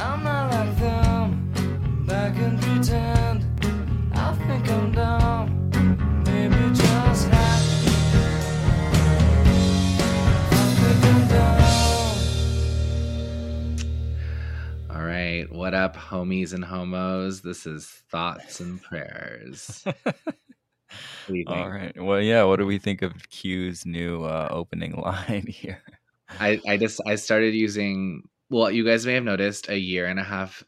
I'm not like them. Back and pretend. I think I'm dumb. Maybe just happy. I think I'm dumb. All right. What up, homies and homos? This is Thoughts and Prayers. What do you think? All right. Well, yeah. What do we think of Q's new opening line here? I started using, well, you guys may have noticed a year and a half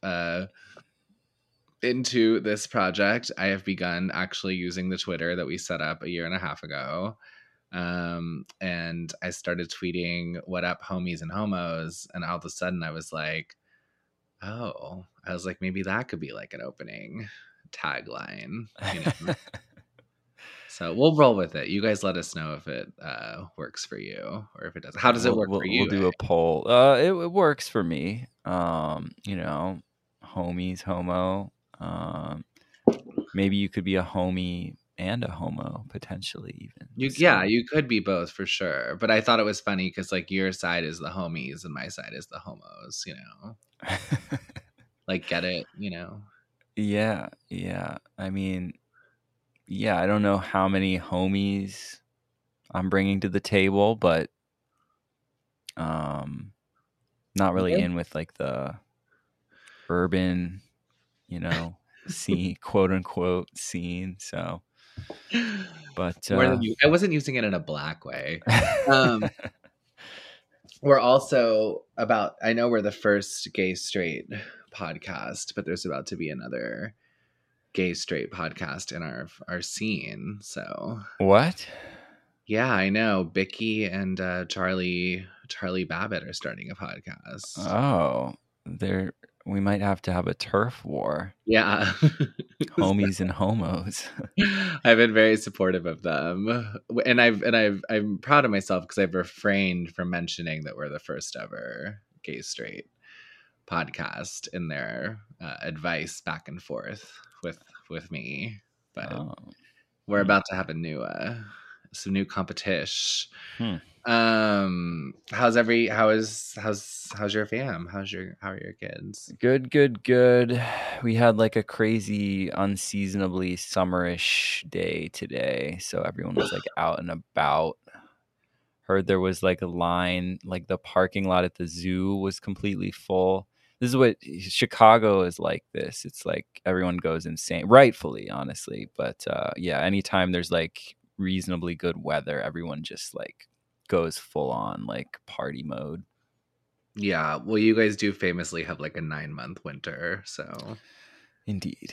into this project, I have begun actually using the Twitter that we set up a year and a half ago. And I started tweeting, what up, homies and homos? And all of a sudden I was like, maybe that could be like an opening tagline, you know? So we'll roll with it. You guys let us know if it works for you or if it doesn't. How does it work for you? We'll do a poll. It works for me. You know, homies, homo. Maybe you could be a homie and a homo potentially even. You could be both for sure. But I thought it was funny because like your side is the homies and my side is the homos, you know? Like, get it, you know? Yeah. I mean, yeah, I don't know how many homies I'm bringing to the table, but not really in with like the urban, you know, scene, quote unquote scene. So, but I wasn't using it in a black way. We're also I know we're the first gay straight podcast, but there's about to be another gay straight podcast in our scene. So what? Yeah, I know. Bicky and Charlie Babbitt are starting a podcast. Oh, we might have to have a turf war. Yeah. Homies and homos. I've been very supportive of them. And I'm proud of myself because I've refrained from mentioning that we're the first ever gay straight podcast in their advice back and forth with me. But we're about to have some new competition. How's your fam? How are your kids? Good. We had like a crazy unseasonably summerish day today, so everyone was like out and about. Heard there was like a line, like the parking lot at the zoo was completely full. This is what Chicago is like. This, it's like everyone goes insane, rightfully, honestly. But yeah, anytime there's like reasonably good weather, everyone just like goes full on like party mode. Yeah, well, you guys do famously have like a 9-month winter, so indeed.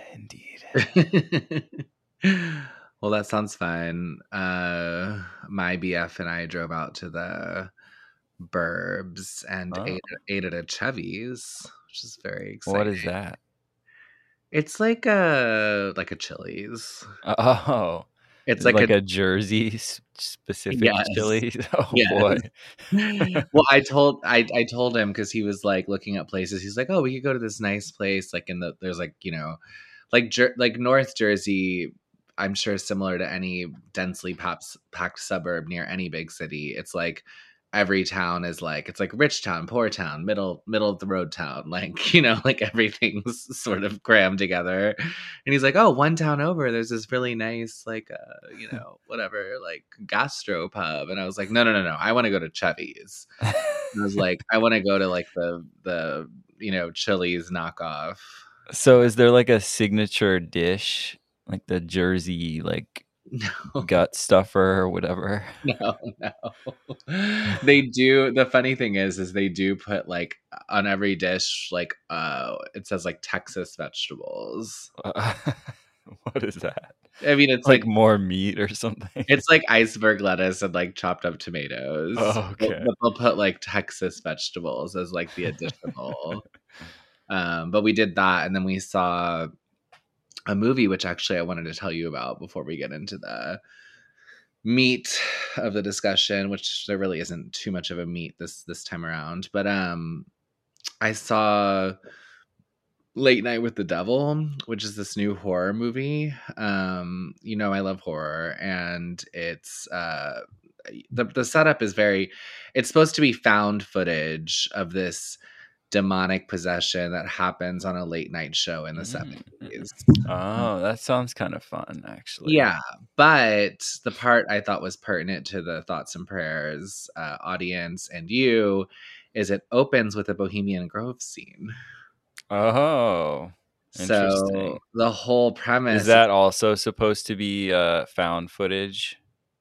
Well, that sounds fun. My BF and I drove out to the burbs and ate at a Chevy's, which is very exciting. What is that? It's like a Chili's. Oh, it's like a Jersey specific Chili's. Oh boy. Well, I told him because he was like looking up places. He's like, oh, we could go to this nice place. Like there's like, you know, like North Jersey. I'm sure similar to any densely packed suburb near any big city. It's like every town is like, it's like rich town, poor town, middle of the road town. Like, you know, like everything's sort of crammed together. And he's like, oh, one town over, there's this really nice, like, you know, whatever, like gastro pub. And I was like, no. I want to go to Chevy's. And I was like, I want to go to like the, you know, Chili's knockoff. So is there like a signature dish? Like the Jersey, like gut stuffer or whatever? No. They do. The funny thing is they do put like on every dish, like it says like Texas vegetables. What is that? I mean, it's like more meat or something. It's like iceberg lettuce and like chopped up tomatoes. Oh, okay. But they'll put like Texas vegetables as like the additional. But we did that, and then we saw a movie, which actually I wanted to tell you about before we get into the meat of the discussion, which there really isn't too much of a meat this time around. But I saw Late Night with the Devil, which is this new horror movie. You know, I love horror, and it's the setup is it's supposed to be found footage of this demonic possession that happens on a late night show in the Mm. 70s. Oh, that sounds kind of fun, actually. Yeah, but the part I thought was pertinent to the Thoughts and Prayers audience and you is it opens with a Bohemian Grove scene. Oh, interesting. So the whole premise Is that also supposed to be found footage?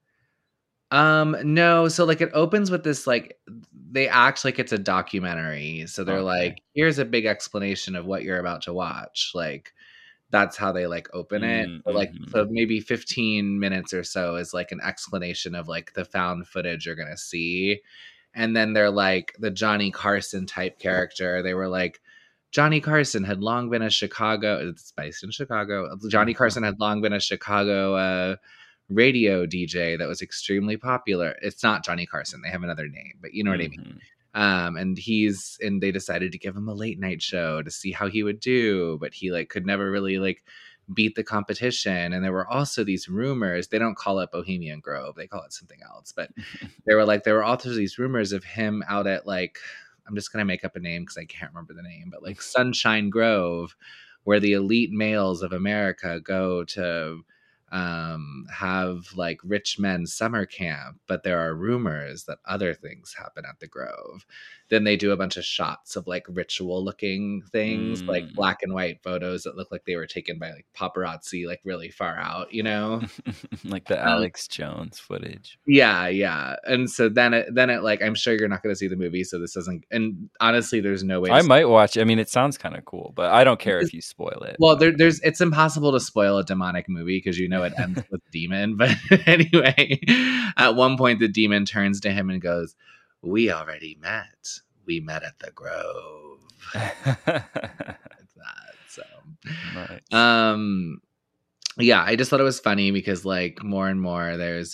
No, so like it opens with this like they act like it's a documentary. So they're Okay. like, here's a big explanation of what you're about to watch. Like that's how they like open it. So, like so maybe 15 minutes or so is like an explanation of like the found footage you're gonna see. And then they're like the Johnny Carson type character. They were like, Johnny Carson had long been a Chicago, it's based in Chicago. Johnny Carson had long been a Chicago radio DJ that was extremely popular. It's not Johnny Carson. They have another name, but you know what I mean. And they decided to give him a late night show to see how he would do, but he like could never really like beat the competition. And there were also these rumors. They don't call it Bohemian Grove. They call it something else. But there were also these rumors of him out at like, I'm just going to make up a name because I can't remember the name, but like Sunshine Grove, where the elite males of America go to have like rich men summer camp, but there are rumors that other things happen at the Grove. Then they do a bunch of shots of like ritual looking things, like black and white photos that look like they were taken by like paparazzi, like really far out, you know, like the Alex Jones footage. Yeah. And so then it like, I'm sure you're not going to see the movie, so this doesn't. And honestly, there's no way I might watch. I mean, it sounds kind of cool, but I don't care if you spoil it. Well, it's impossible to spoil a demonic movie because you know it ends with demon. But anyway, at one point the demon turns to him and goes, "We already met. We met at the Grove." Like that. So, nice. Yeah, I just thought it was funny because like more and more there's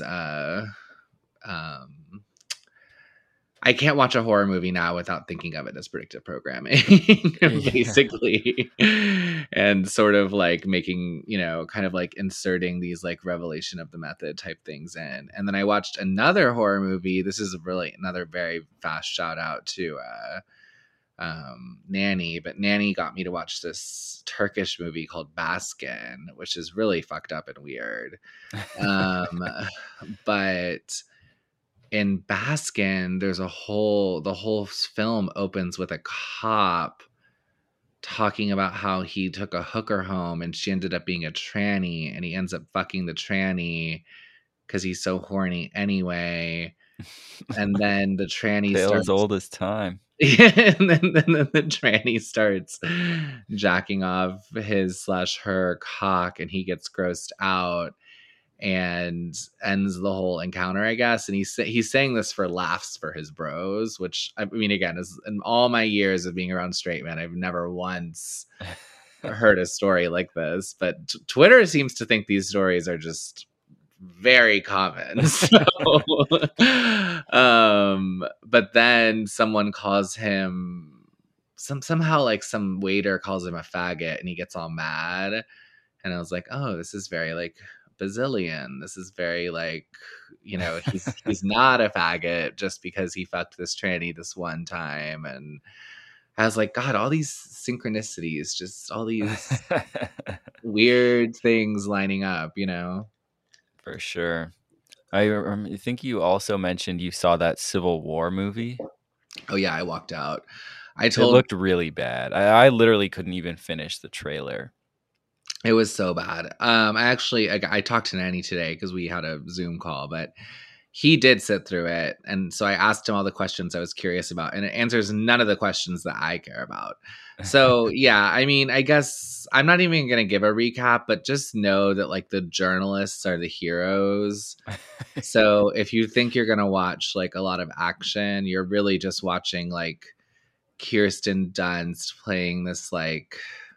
I can't watch a horror movie now without thinking of it as predictive programming, basically. And sort of like making, you know, kind of like inserting these like revelation of the method type things in. And then I watched another horror movie. This is really another very fast shout out to Nanny, but Nanny got me to watch this Turkish movie called Baskin, which is really fucked up and weird. But in Baskin, there's the whole film opens with a cop talking about how he took a hooker home and she ended up being a tranny and he ends up fucking the tranny because he's so horny anyway. And then the tranny starts as old as time. and then the tranny starts jacking off his/her cock and he gets grossed out and ends the whole encounter, I guess. And he's saying this for laughs for his bros, which I mean, again, is in all my years of being around straight men, I've never once heard a story like this. But Twitter seems to think these stories are just very common. So, but then someone calls him somehow like some waiter calls him a faggot and he gets all mad. And I was like, oh, this is very like Bazillion. This is very like, you know, he's not a faggot just because he fucked this tranny this one time. And I was like, God, all these synchronicities, just all these weird things lining up, you know? For sure. I think you also mentioned you saw that Civil War movie. Oh yeah, I walked out. It looked really bad. I literally couldn't even finish the trailer. It was so bad. I talked to Nanny today because we had a Zoom call, but he did sit through it. And so I asked him all the questions I was curious about, and it answers none of the questions that I care about. So yeah, I mean, I guess I'm not even going to give a recap, but just know that like the journalists are the heroes. So if you think you're going to watch like a lot of action, you're really just watching like Kirsten Dunst playing this like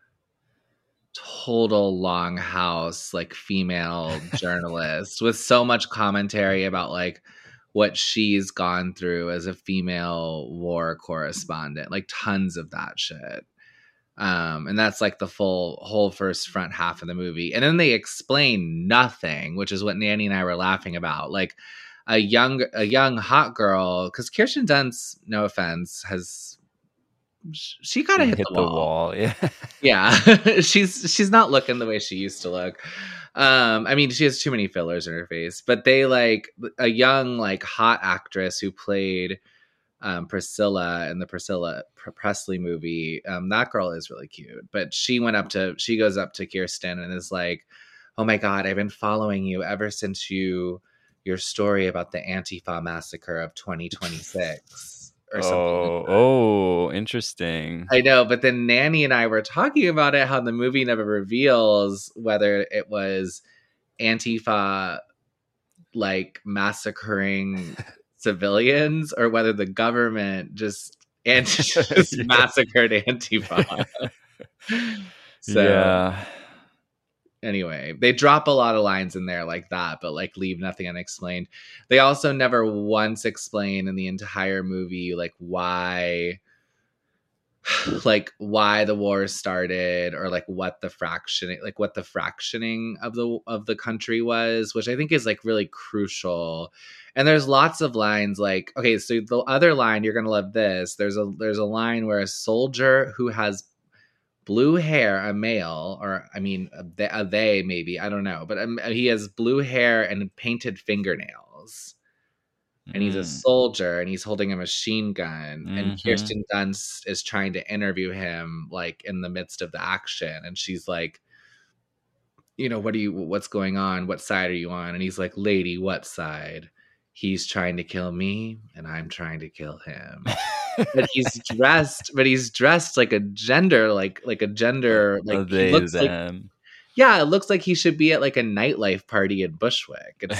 total longhouse like female journalist with so much commentary about like what she's gone through as a female war correspondent, like tons of that shit. And that's like the whole first front half of the movie. And then they explain nothing, which is what Nanny and I were laughing about. Like a young hot girl, because Kirsten Dunst, no offense, has she gotta hit hit the the wall. wall. Yeah. Yeah, she's not looking the way she used to look. I mean, she has too many fillers in her face. But they like a young, like hot actress who played Priscilla in the Presley movie. That girl is really cute. But she goes up to Kirsten and is like, "Oh my God, I've been following you ever since your story about the Antifa massacre of 2026." Or something like that. Oh, interesting. I know, but then Nanny and I were talking about it, how the movie never reveals whether it was Antifa like massacring civilians or whether the government just Yeah. massacred Antifa. So Yeah. anyway, they drop a lot of lines in there like that, but like leave nothing unexplained. They also never once explain in the entire movie like why the war started or like what the fractioning of the country was, which I think is like really crucial. And there's lots of lines like, okay, so the other line, you're gonna love this, there's a line where a soldier who has blue hair, a male, or I mean they maybe, I don't know, but he has blue hair and painted fingernails, and he's a soldier and he's holding a machine gun, and Kirsten Dunst is trying to interview him like in the midst of the action, and she's like, you know, what's going on, what side are you on? And he's like, lady, what side? He's trying to kill me and I'm trying to kill him. But he's dressed like a gender, like a gender, like he looks like, yeah, it looks like he should be at like a nightlife party in Bushwick. It's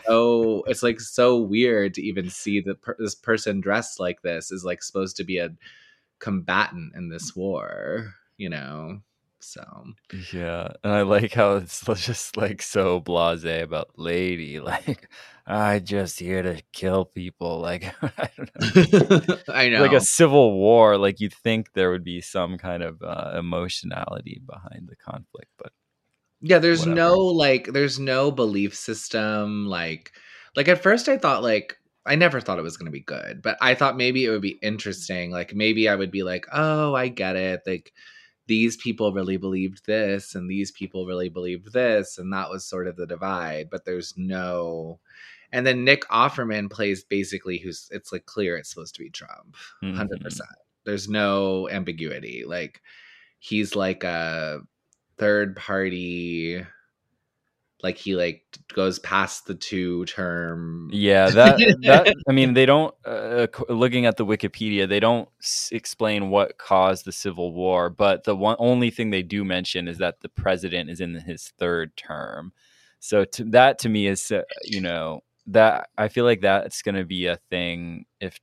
like so weird to even see that this person dressed like this is like supposed to be a combatant in this war, you know? So yeah, and I like how it's just like so blasé about lady, like I just here to kill people. Like I don't know, I know, like a civil war. Like you'd think there would be some kind of emotionality behind the conflict, but yeah, there's whatever. there's no belief system. Like at first I thought like, I never thought it was going to be good, but I thought maybe it would be interesting. Like maybe I would be like, oh, I get it. Like these people really believed this and these people really believed this. And that was sort of the divide, but there's no. And then Nick Offerman plays basically it's like clear it's supposed to be Trump. 100%. There's no ambiguity. Like he's like a third party, like he like goes past the 2-term. Yeah, that I mean, they don't looking at the Wikipedia, they don't explain what caused the Civil War, but the only thing they do mention is that the president is in his third term. So to me is you know, that I feel like that's going to be a thing if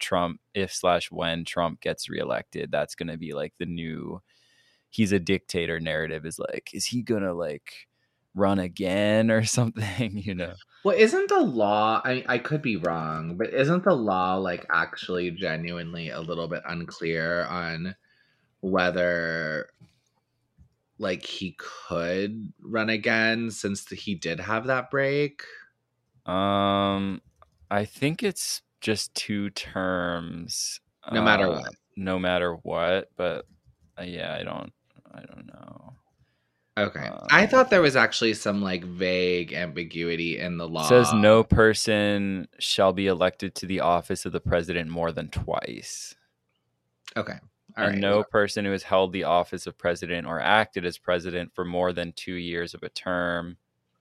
when Trump gets reelected. That's going to be like the new he's a dictator narrative, is like, is he going to like run again or something, you know? Well, isn't the law, I could be wrong, but isn't the law like actually genuinely a little bit unclear on whether like he could run again since he did have that break? I think it's just 2 terms, No matter what. no matter what. But yeah, I don't know. Okay. I thought there was actually some like vague ambiguity in the law. It says no person shall be elected to the office of the president more than twice. Okay. And no person who has held the office of president or acted as president for more than 2 years of a term,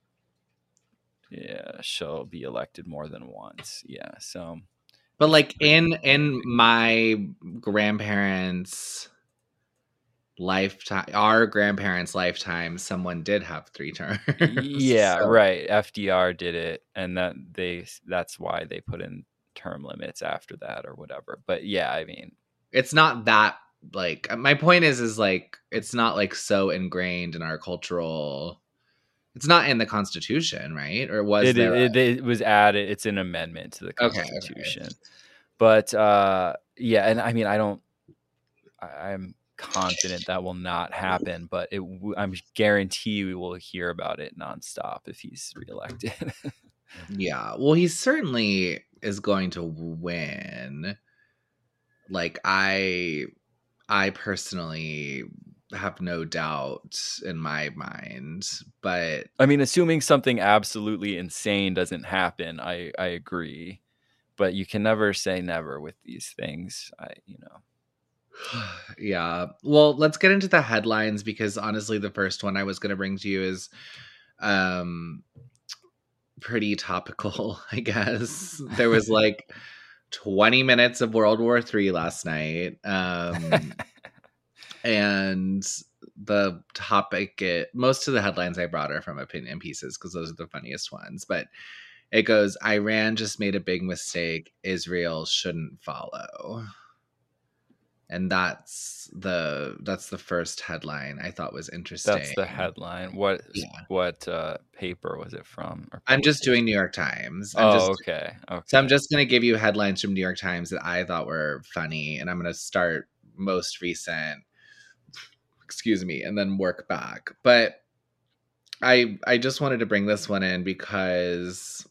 yeah, shall be elected more than once. Yeah. So, but like in my grandparents' lifetime, our grandparents' lifetime, someone did have 3 terms. Yeah, so. Right. FDR did it, and that's why they put in term limits after that or whatever. But yeah, I mean, it's not that, like, my point is like it's not like so ingrained in our cultural. It's not in the Constitution, right? Or was it was added? It's an amendment to the Constitution. Okay. But yeah, and I mean, I'm confident that will not happen, but I'm guarantee we will hear about it nonstop if he's reelected. Yeah, well, he certainly is going to win. Like I I personally have no doubt in my mind, but I mean, assuming something absolutely insane doesn't happen, I agree. But you can never say never with these things. yeah. Well, let's get into the headlines because honestly, the first one I was going to bring to you is um pretty topical, I guess. There was like 20 minutes of World War III last night. And the topic, most of the headlines I brought are from opinion pieces because those are the funniest ones. But it goes, Iran just made a big mistake. Israel shouldn't follow. And that's the first headline I thought was interesting. That's the headline. What paper was it from? I'm just doing New York Times. Okay. So I'm just going to give you headlines from New York Times that I thought were funny, and I'm going to start most recent, and then work back. But I just wanted to bring this one in because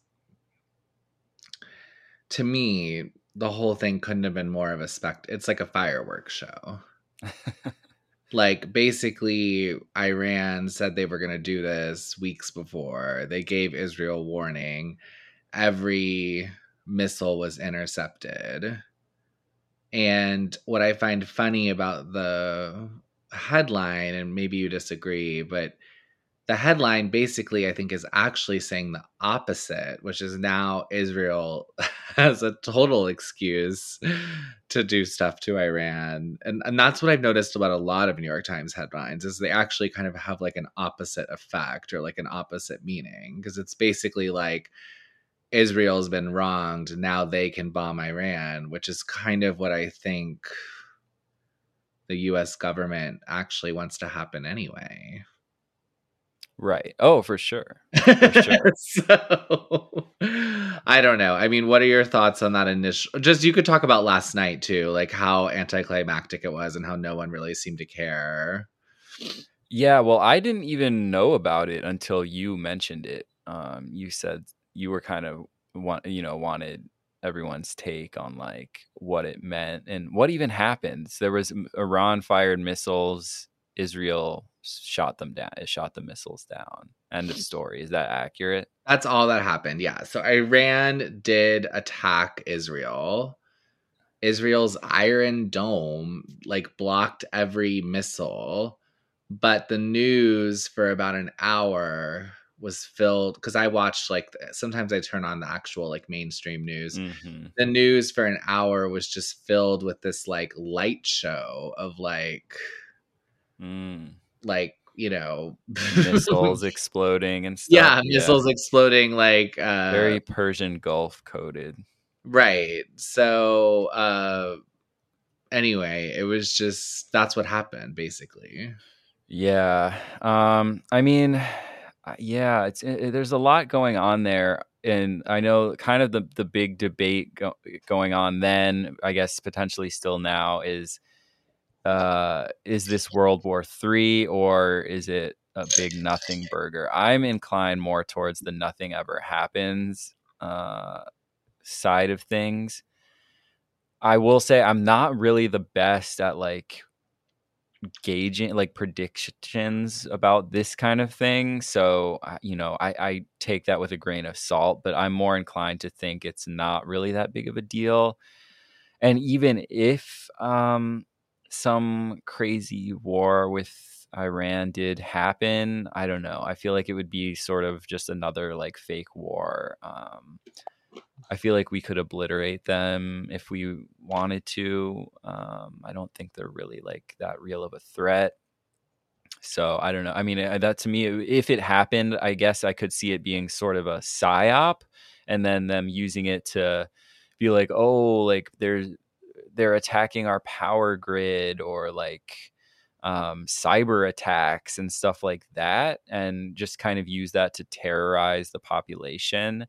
to me, the whole thing couldn't have been more of a it's like a fireworks show. Like, basically, Iran said they were going to do this weeks before. They gave Israel warning. Every missile was intercepted. And what I find funny about the headline, and maybe you disagree, but the headline basically, I think, is actually saying the opposite, which is now Israel has a total excuse to do stuff to Iran. And that's what I've noticed about a lot of New York Times headlines is they actually kind of have like an opposite effect or like an opposite meaning. Because it's basically like Israel's been wronged, now they can bomb Iran, which is kind of what I think the US government actually wants to happen anyway. Right. Oh, for sure. For sure. So, I don't know. I mean, what are your thoughts on that initial? Just you could talk about last night too, like how anticlimactic it was and how no one really seemed to care. Yeah, well, I didn't even know about it until you mentioned it. You said you were kind of wanted everyone's take on like what it meant and what even happened. There was Iran fired missiles, Israel shot them down. It shot the missiles down. End of story. Is that accurate? That's all that happened. Yeah. So Iran did attack Israel. Israel's Iron Dome like blocked every missile, but the news for about an hour was filled because I watched like sometimes I turn on the actual like mainstream news. Mm-hmm. The news for an hour was just filled with this like light show of like missiles exploding and stuff. Yeah, missiles exploding like very Persian Gulf coded. Right. So anyway, it was just that's what happened basically. Yeah. I mean, yeah, there's a lot going on there, and I know kind of the big debate going on then, I guess potentially still now is this World War III or is it a big nothing burger? I'm inclined more towards the nothing ever happens side of things. I will say I'm not really the best at like gauging like predictions about this kind of thing, so I take that with a grain of salt, but I'm more inclined to think it's not really that big of a deal. And even if some crazy war with Iran did happen, I don't know, I feel like it would be sort of just another like fake war. I feel like we could obliterate them if we wanted to. I don't think they're really like that real of a threat. So I don't know. I mean, that to me, if it happened, I guess I could see it being sort of a psyop and then them using it to be like, oh, like they're attacking our power grid or like cyber attacks and stuff like that, and just kind of use that to terrorize the population.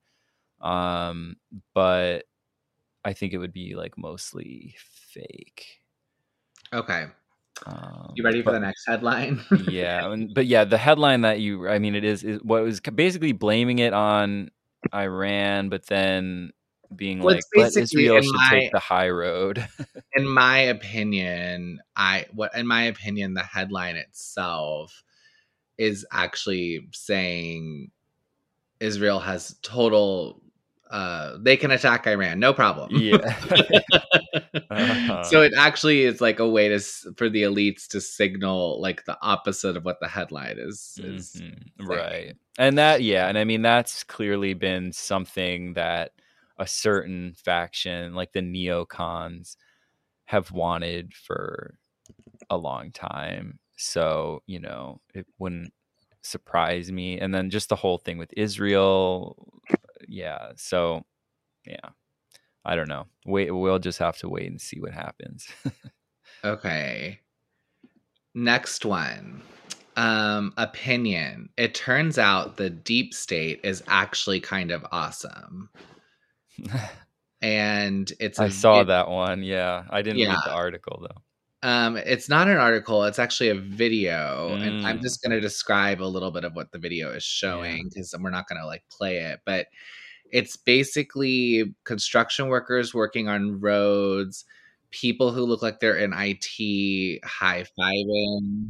But I think it would be like mostly fake. Okay. You ready for the next headline? Yeah. But yeah, the headline that it is what was basically blaming it on Iran, but then being Well, like, it's but basically Israel should take the high road. in my opinion, the headline itself is actually saying Israel has total they can attack Iran, no problem. Yeah. Uh-huh. So it actually is like a way for the elites to signal like the opposite of what the headline is Right. saying. And and I mean, that's clearly been something that a certain faction, like the neocons, have wanted for a long time. So, it wouldn't surprise me. And then just the whole thing with Israel. Yeah. So, yeah, I don't know. We'll just have to wait and see what happens. Okay. Next one. Opinion. It turns out the deep state is actually kind of awesome. And I saw that one. Yeah. I didn't read the article though. It's not an article, it's actually a video. And I'm just gonna describe a little bit of what the video is showing because we're not gonna like play it, but it's basically construction workers working on roads, people who look like they're in IT high-fiving.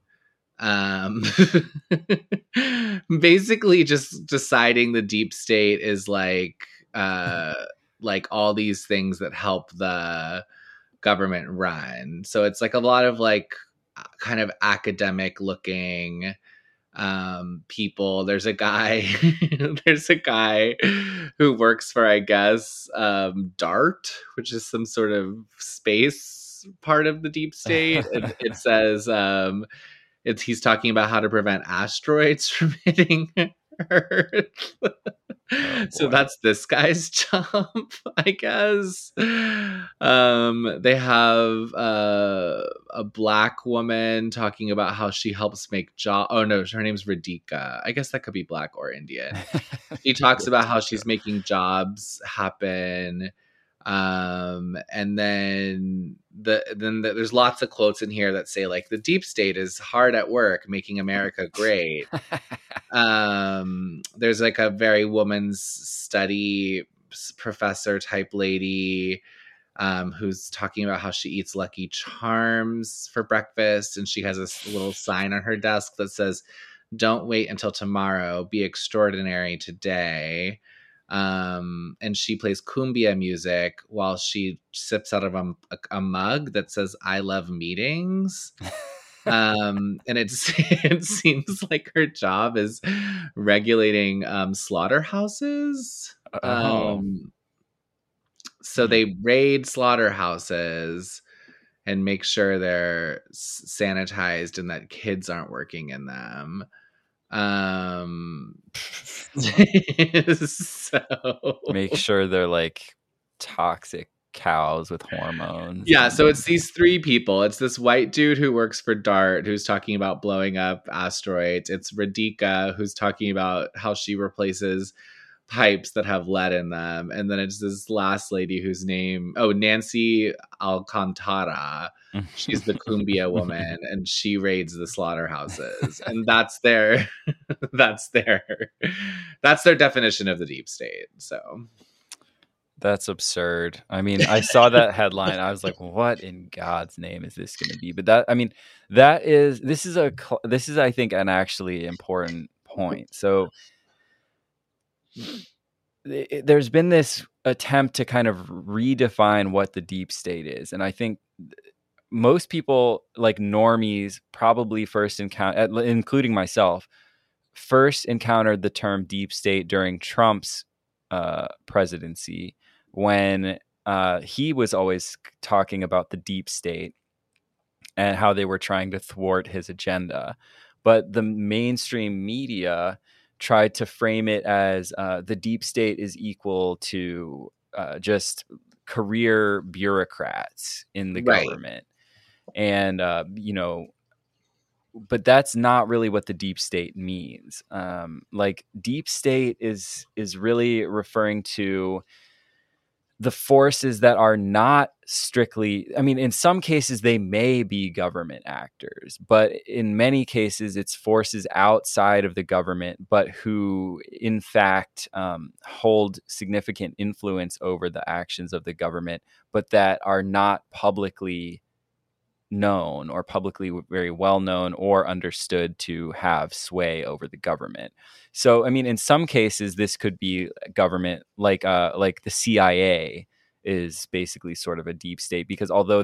Basically just deciding the deep state is like all these things that help the government run. So it's like a lot of like kind of academic looking people. There's a guy who works for, I guess, DART, which is some sort of space part of the deep state. And it says he's talking about how to prevent asteroids from hitting Earth. So that's this guy's job, I guess. They have a black woman talking about how she helps make job. Oh no, her name's Radhika. I guess that could be black or Indian. She talks about how she's making jobs happen. And then there's lots of quotes in here that say like the deep state is hard at work making America great. There's like a very woman's study professor type lady who's talking about how she eats Lucky Charms for breakfast, and she has this little sign on her desk that says, "Don't wait until tomorrow, be extraordinary today." And she plays cumbia music while she sips out of a mug that says "I love meetings." And it seems like her job is regulating slaughterhouses. So they raid slaughterhouses and make sure they're sanitized and that kids aren't working in them. So make sure they're like toxic cows with hormones. Yeah, so it's these three people. It's this white dude who works for DART who's talking about blowing up asteroids. It's Radhika who's talking about how she replaces pipes that have lead in them. And then it's this last lady whose name, Nancy Alcantara. She's the cumbia woman and she raids the slaughterhouses. And that's their definition of the deep state. So that's absurd. I mean, I saw that headline. I was like, what in God's name is this going to be? But this is I think an actually important point. So there's been this attempt to kind of redefine what the deep state is. And I think most people, like normies, probably first encounter, including myself, first encountered the term deep state during Trump's presidency, when he was always talking about the deep state and how they were trying to thwart his agenda. But the mainstream media tried to frame it as the deep state is equal to just career bureaucrats in the government. And, but that's not really what the deep state means. Like deep state is really referring to the forces that are not strictly, I mean, in some cases they may be government actors, but in many cases it's forces outside of the government, but who in fact hold significant influence over the actions of the government, but that are not publicly known or publicly very well known or understood to have sway over the government. So, I mean, in some cases, this could be government, like the CIA is basically sort of a deep state, because although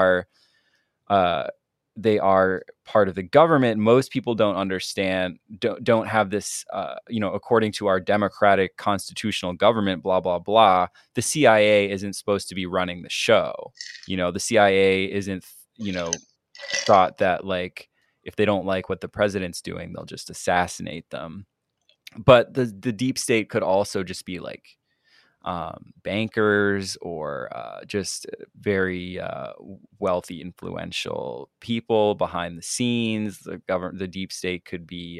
they are part of the government, most people don't understand, don't have this, according to our democratic constitutional government, blah, blah, blah, the CIA isn't supposed to be running the show. The CIA isn't, thought that, like, if they don't like what the president's doing, they'll just assassinate them. But the deep state could also just be like bankers or just very wealthy, influential people behind the scenes. The deep state could be,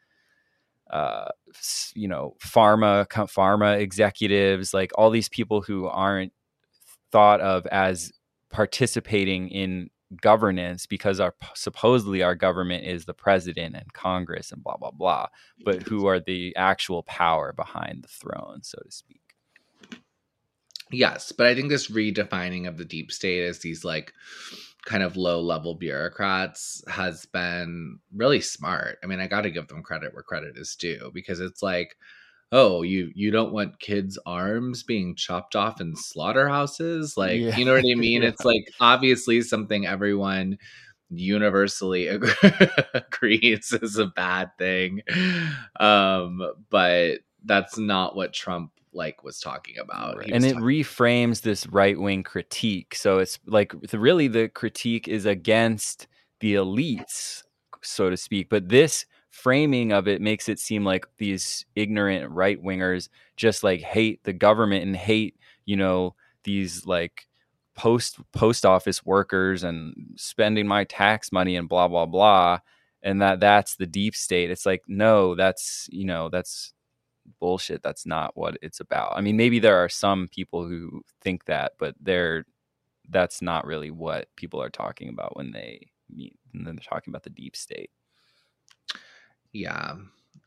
pharma executives, like all these people who aren't thought of as participating in governance because supposedly our government is the president and Congress and blah, blah, blah, but who are the actual power behind the throne, so to speak. Yes, but I think this redefining of the deep state as these like kind of low level bureaucrats has been really smart. I mean, I got to give them credit where credit is due, because it's like, oh, you don't want kids' arms being chopped off in slaughterhouses? Like, Yeah. You know what I mean? Yeah. It's like obviously something everyone universally agrees is a bad thing. But that's not what Trump was talking about. Right. And it reframes this right-wing critique. So it's like really the critique is against the elites, so to speak. But this framing of it makes it seem like these ignorant right-wingers just like hate the government and hate, these like post office workers and spending my tax money and blah, blah, blah. And that's the deep state. It's like, no, that's bullshit. That's not what it's about. I mean, maybe there are some people who think that, but that's not really what people are talking about when they're talking about the deep state. Yeah.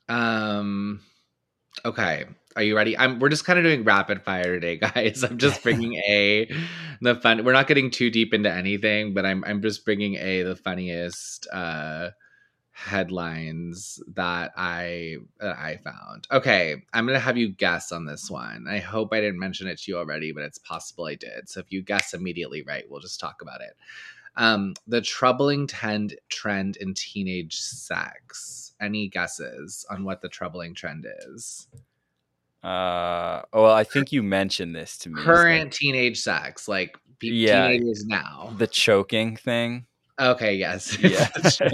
Okay. Are you ready? We're just kind of doing rapid fire today, guys. I'm just bringing the fun. We're not getting too deep into anything, but I'm just bringing the funniest headlines that I found. Okay, I'm gonna have you guess on this one. I hope I didn't mention it to you already, but it's possible I did. So if you guess immediately right, we'll just talk about it. The troubling trend in teenage sex. Any guesses on what the troubling trend is? Well, I think you mentioned this to me. Current teenage sex, like teenagers now. The choking thing. Okay, yes. Yeah.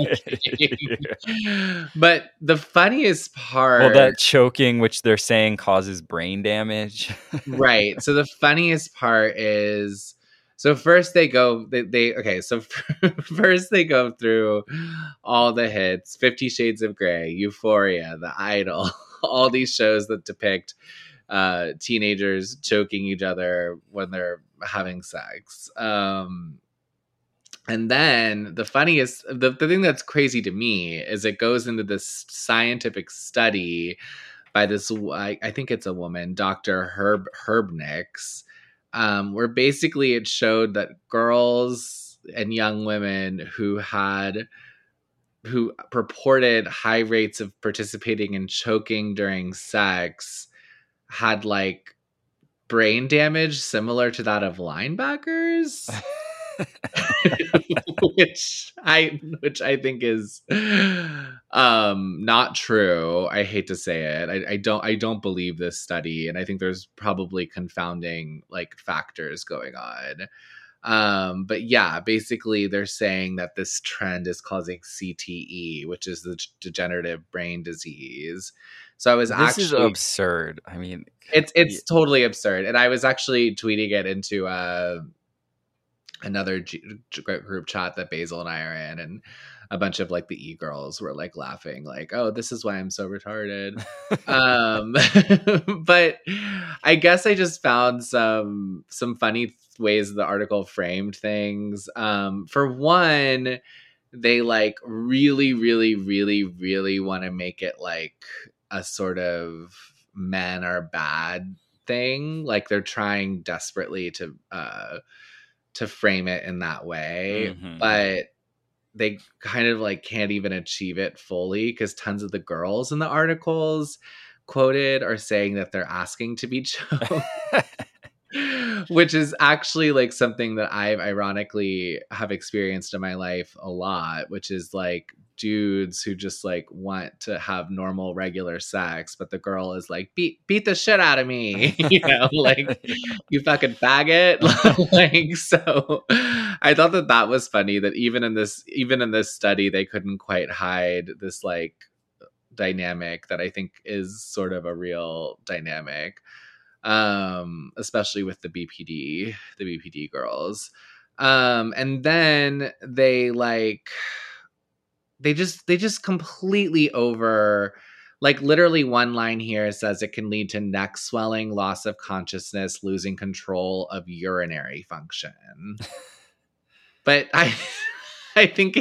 But the funniest part... Well, that choking, which they're saying causes brain damage. Right. So the funniest part is... So first they go... first they go through all the hits. 50 Shades of Grey, Euphoria, The Idol. All these shows that depict teenagers choking each other when they're having sex. And then the funniest, the thing that's crazy to me is it goes into this scientific study by this, I think it's a woman, Dr. Herbnix, where basically it showed that girls and young women who purported high rates of participating in choking during sex had like brain damage similar to that of linebackers. which I think is not true. I hate to say it. I don't believe this study, and I think there's probably confounding like factors going on. But yeah, basically they're saying that this trend is causing CTE, which is the degenerative brain disease. So this is absurd. I mean, it's totally absurd. And I was actually tweeting it into another group chat that Basil and I are in, and a bunch of like the e-girls were like laughing like, oh, this is why I'm so retarded. But I guess I just found some funny ways the article framed things. For one, they like really really really really want to make it like a sort of men are bad thing, like they're trying desperately to frame it in that way. But they kind of like can't even achieve it fully, because tons of the girls in the articles quoted are saying that they're asking to be choked. Which is actually like something that I've ironically have experienced in my life a lot, which is like dudes who just like want to have normal regular sex, but the girl is like, beat the shit out of me, like you fucking faggot. Like, so I thought that was funny, that even in this study they couldn't quite hide this like dynamic that I think is sort of a real dynamic, especially with the BPD girls. And then they just completely over, like literally one line here says it can lead to neck swelling, loss of consciousness, losing control of urinary function. But I think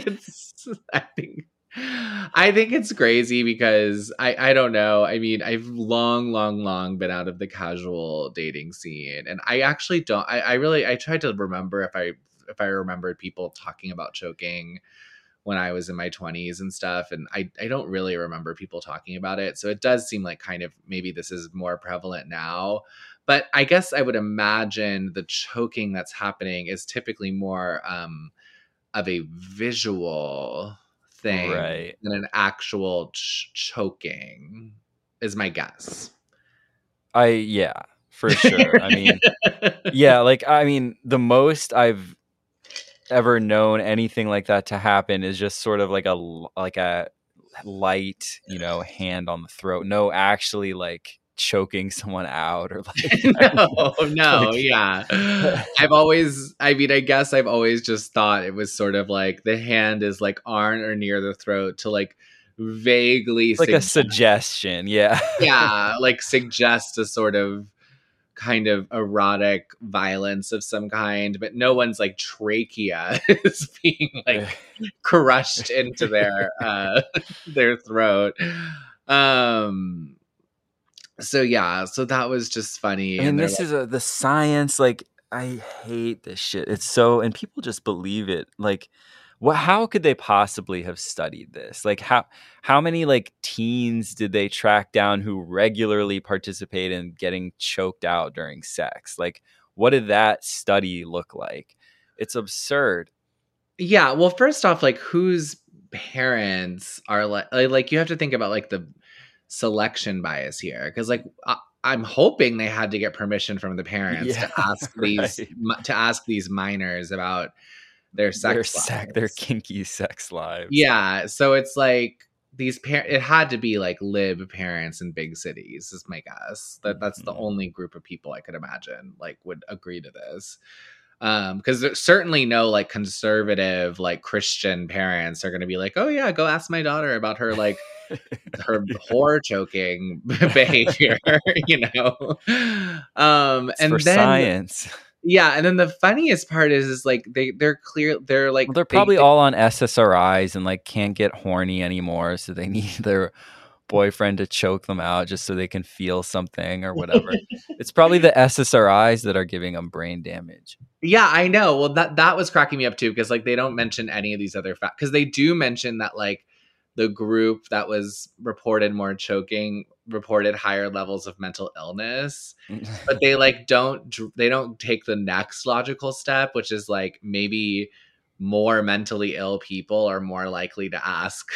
it's crazy, because I don't know. I mean, I've long been out of the casual dating scene, and I actually don't. I tried to remember if I remembered people talking about choking when I was in my 20s and stuff, and I don't really remember people talking about it. So it does seem like kind of maybe this is more prevalent now. But I guess I would imagine the choking that's happening is typically more of a visual thing, right, than an actual choking, is my guess. Yeah, for sure. I mean, yeah, like, I mean, the most I've ever known anything like that to happen is just sort of like a light, hand on the throat. No, actually like choking someone out or like No, yeah. I guess I've always just thought it was sort of like the hand is like on or near the throat to like vaguely like a suggestion. Yeah. Yeah, like suggest a sort of kind of erotic violence of some kind, but no one's like trachea is being like crushed into their throat. So yeah, so that was just funny. I mean, And this is the science. Like, I hate this shit. It's so, and people just believe it. Like, how could they possibly have studied this? Like, how many like teens did they track down who regularly participate in getting choked out during sex? Like, what did that study look like? It's absurd. Yeah, well, first off, like whose parents are like you have to think about like the selection bias here, because like I'm hoping they had to get permission from the parents to ask these minors about their their kinky sex lives. Yeah, so it's like these it had to be like lib parents in big cities is my guess. That's the only group of people I could imagine like would agree to this. Because there's certainly no like conservative like Christian parents are going to be like, oh yeah, go ask my daughter about her like her whore choking behavior, and for then science. Yeah, and then the funniest part is like they're like, well, they're probably all on SSRIs and like can't get horny anymore, so they need their boyfriend to choke them out just so they can feel something or whatever. It's probably the SSRIs that are giving them brain damage. Yeah, I know. Well, that was cracking me up too, because like they don't mention any of these other facts, because they do mention that like the group that was reported more choking reported higher levels of mental illness, but they like don't take the next logical step, which is like maybe more mentally ill people are more likely to ask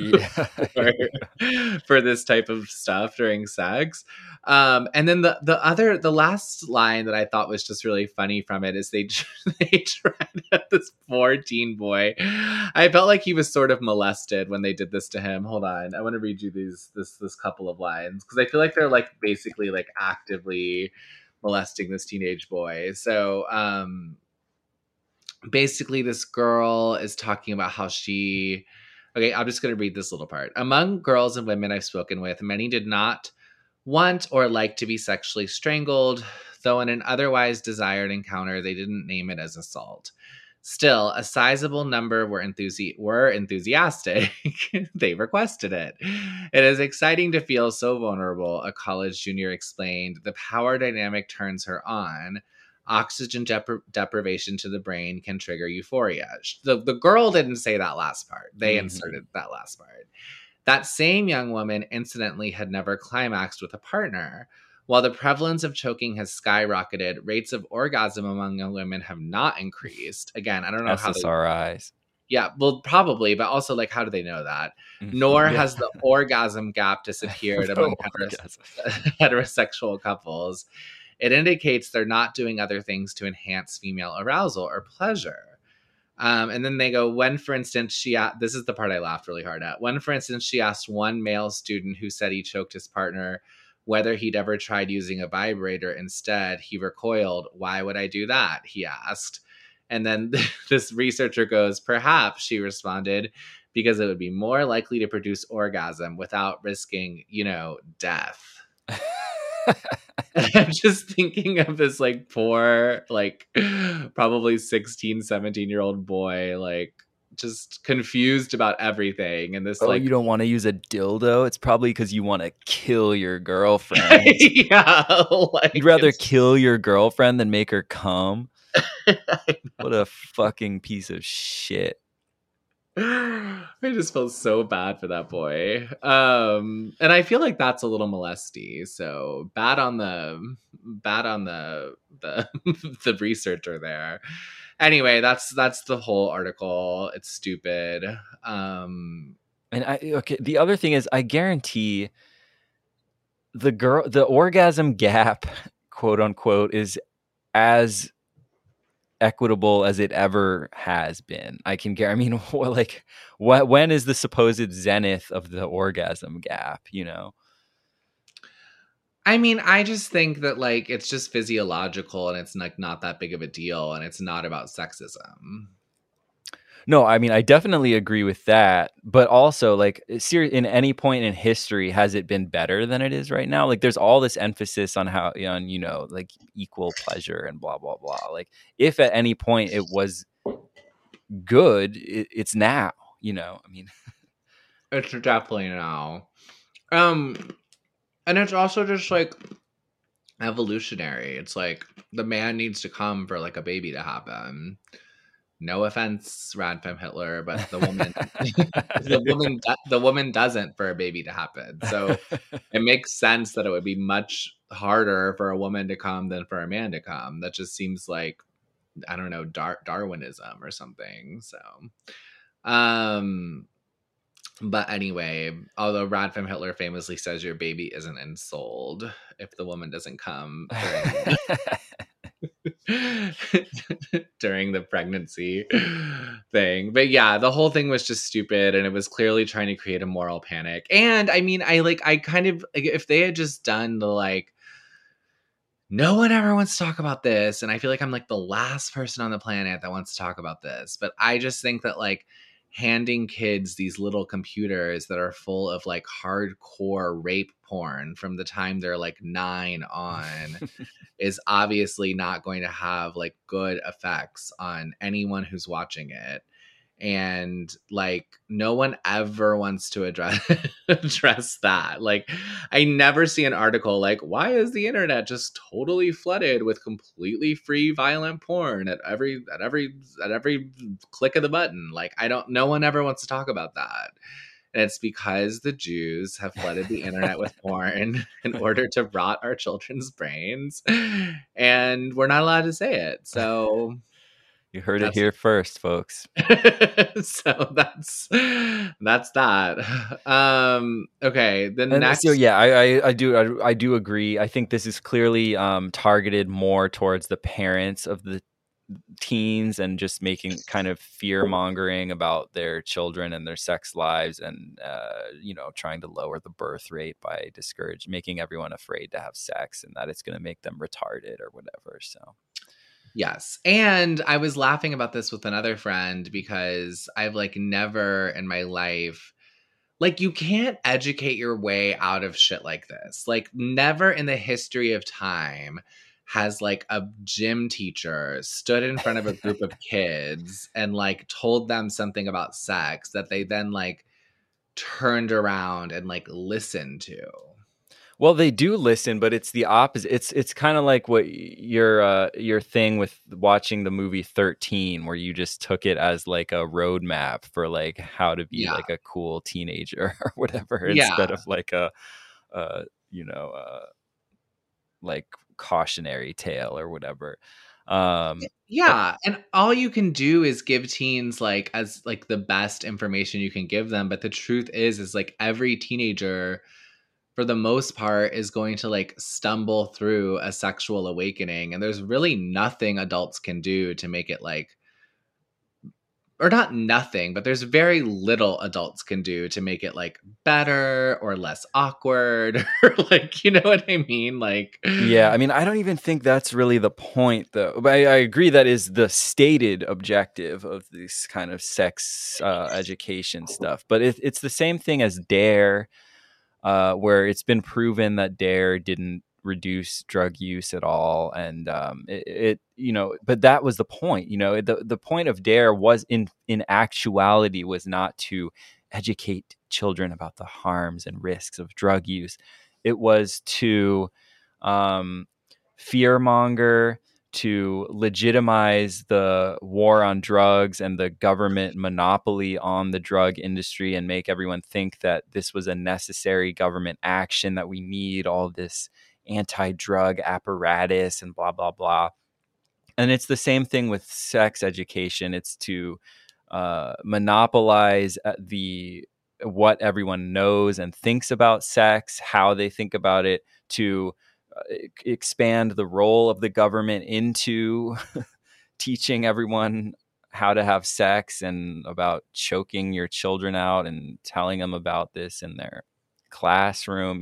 for this type of stuff during sex. And then the last line that I thought was just really funny from it is they tried at this poor teen boy. I felt like he was sort of molested when they did this to him. Hold on, I want to read you this couple of lines, because I feel like they're like basically like actively molesting this teenage boy. So basically this girl is talking about how she, okay, I'm just going to read this little part. Among girls and women I've spoken with, many did not want or like to be sexually strangled, though in an otherwise desired encounter, they didn't name it as assault. Still, a sizable number were enthusiastic. They requested it. It is exciting to feel so vulnerable, a college junior explained. The power dynamic turns her on. Oxygen deprivation to the brain can trigger euphoria. The girl didn't say that last part. They inserted that last part. That same young woman, incidentally, had never climaxed with a partner. While the prevalence of choking has skyrocketed, rates of orgasm among young women have not increased. Again, I don't know how SSRIs. Yeah, well, probably, but also, like, how do they know that? Nor has the orgasm gap disappeared among heterosexual couples. It indicates they're not doing other things to enhance female arousal or pleasure. And then they go, when, for instance, this is the part I laughed really hard at. When, for instance, she asked one male student who said he choked his partner whether he'd ever tried using a vibrator instead, he recoiled. Why would I do that? He asked. And then this researcher goes, perhaps, she responded, because it would be more likely to produce orgasm without risking, death. I'm just thinking of this like poor, like probably 16, 17-year-old boy, like just confused about everything. And this you don't want to use a dildo? It's probably because you want to kill your girlfriend. Yeah. You'd rather kill your girlfriend than make her come? What a fucking piece of shit. I just felt so bad for that boy. And I feel like that's a little molesty. So bad on the the researcher there. Anyway, that's the whole article. It's stupid. And the other thing is, I guarantee the orgasm gap, quote unquote, is as equitable as it ever has been. When is the supposed zenith of the orgasm gap, I mean, I just think that like it's just physiological and it's like not that big of a deal and it's not about sexism. No, I mean, I definitely agree with that. But also, like, in any point in history, has it been better than it is right now? Like, there's all this emphasis on like equal pleasure and blah, blah, blah. Like, if at any point it was good, it's now, I mean. It's definitely now. And it's also just like evolutionary. It's like the man needs to come for like a baby to happen. No offense, Radfem Hitler, but the woman, the woman doesn't for a baby to happen. So it makes sense that it would be much harder for a woman to come than for a man to come. That just seems like, I don't know, Darwinism or something. So, but anyway, although Radfem Hitler famously says your baby isn't ensouled if the woman doesn't come during the pregnancy thing. But yeah, the whole thing was just stupid and it was clearly trying to create a moral panic. And I mean, I kind of, if they had just done the like, no one ever wants to talk about this. And I feel like I'm like the last person on the planet that wants to talk about this. But I just think that like handing kids these little computers that are full of like hardcore rape porn from the time they're like 9 on is obviously not going to have like good effects on anyone who's watching it. And like no one ever wants to address that. Like I never see an article like, why is the internet just totally flooded with completely free violent porn at every click of the button? Like no one ever wants to talk about that. And it's because the Jews have flooded the internet with porn in order to rot our children's brains. And we're not allowed to say it. So you heard it here first, folks. So that's that. Okay. Next. So yeah, I do agree. I think this is clearly targeted more towards the parents of the teens and just making kind of fear mongering about their children and their sex lives and trying to lower the birth rate by making everyone afraid to have sex and that it's going to make them retarded or whatever. So Yes. And I was laughing about this with another friend because I've like never in my life, like, you can't educate your way out of shit like this. Like, never in the history of time has like a gym teacher stood in front of a group of kids and like told them something about sex that they then like turned around and like listened to. Well, they do listen, but it's the opposite. It's kind of like what your thing with watching the movie 13, where you just took it as like a roadmap for like how to be Yeah. like a cool teenager or whatever, Yeah. instead of like a you know like cautionary tale or whatever. Yeah, and all you can do is give teens like as like the best information you can give them, but the truth is like every teenager for the most part is going to like stumble through a sexual awakening, and there's really nothing adults can do to make it like, or not nothing, but there's very little adults can do to make it like better or less awkward or like, you know what I mean? Like, Yeah, I mean, I don't even think that's really the point, though. But I agree that is the stated objective of this kind of sex education stuff. But it's the same thing as Dare, where it's been proven that Dare didn't reduce drug use at all, and but that was the point. The point of Dare was in actuality was not to educate children about the harms and risks of drug use. It was to fearmonger, to legitimize the war on drugs and the government monopoly on the drug industry, and make everyone think that this was a necessary government action, that we need all this anti-drug apparatus and blah, blah, blah. And it's the same thing with sex education. It's to monopolize what everyone knows and thinks about sex, how they think about it, to expand the role of the government into teaching everyone how to have sex and about choking your children out and telling them about this in their classroom,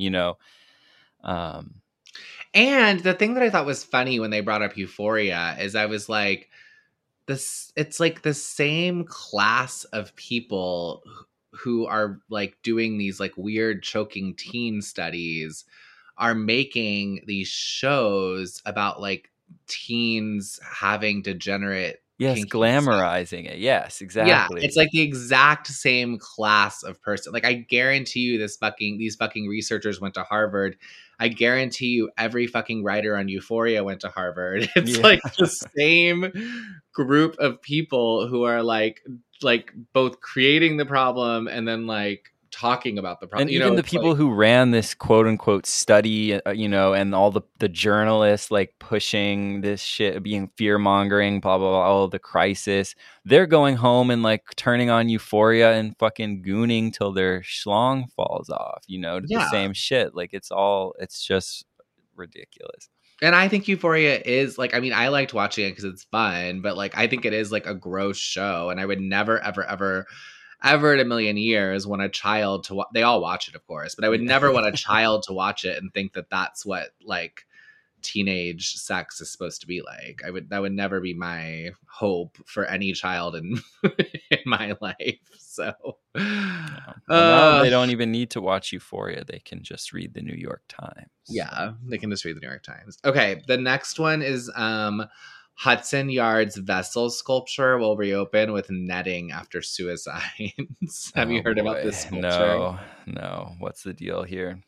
and the thing that I thought was funny when they brought up Euphoria is I was like, this, it's like the same class of people who are like doing these like weird choking teen studies are making these shows about like teens having degenerate yes, kinky glamorizing it. Yes, yeah, exactly. it's like the exact same class of person. Like I guarantee you these fucking researchers went to Harvard. I guarantee you every fucking writer on Euphoria went to Harvard. It's Yeah. like the same group of people who are like both creating the problem and then like talking about the problem. And even the people who ran this quote unquote study, and all the journalists like pushing this shit, being fear mongering, blah, blah, blah, all the crisis, they're going home and like turning on Euphoria and fucking gooning till their schlong falls off, to the same shit. Like it's just ridiculous. And I think Euphoria is like, I mean, I liked watching it because it's fun, but like, I think it is like a gross show. And I would never, ever, ever, ever in a million years want a child to watch. They all watch it, of course, but I would never want a child to watch it and think that that's what like teenage sex is supposed to be like. That would never be my hope for any child in my life. So now they don't even need to watch Euphoria. They can just read the New York Times. Yeah, they can just read the New York Times. Okay, the next one is Hudson Yards vessel sculpture will reopen with netting after suicides. Have you heard about this sculpture? No. What's the deal here?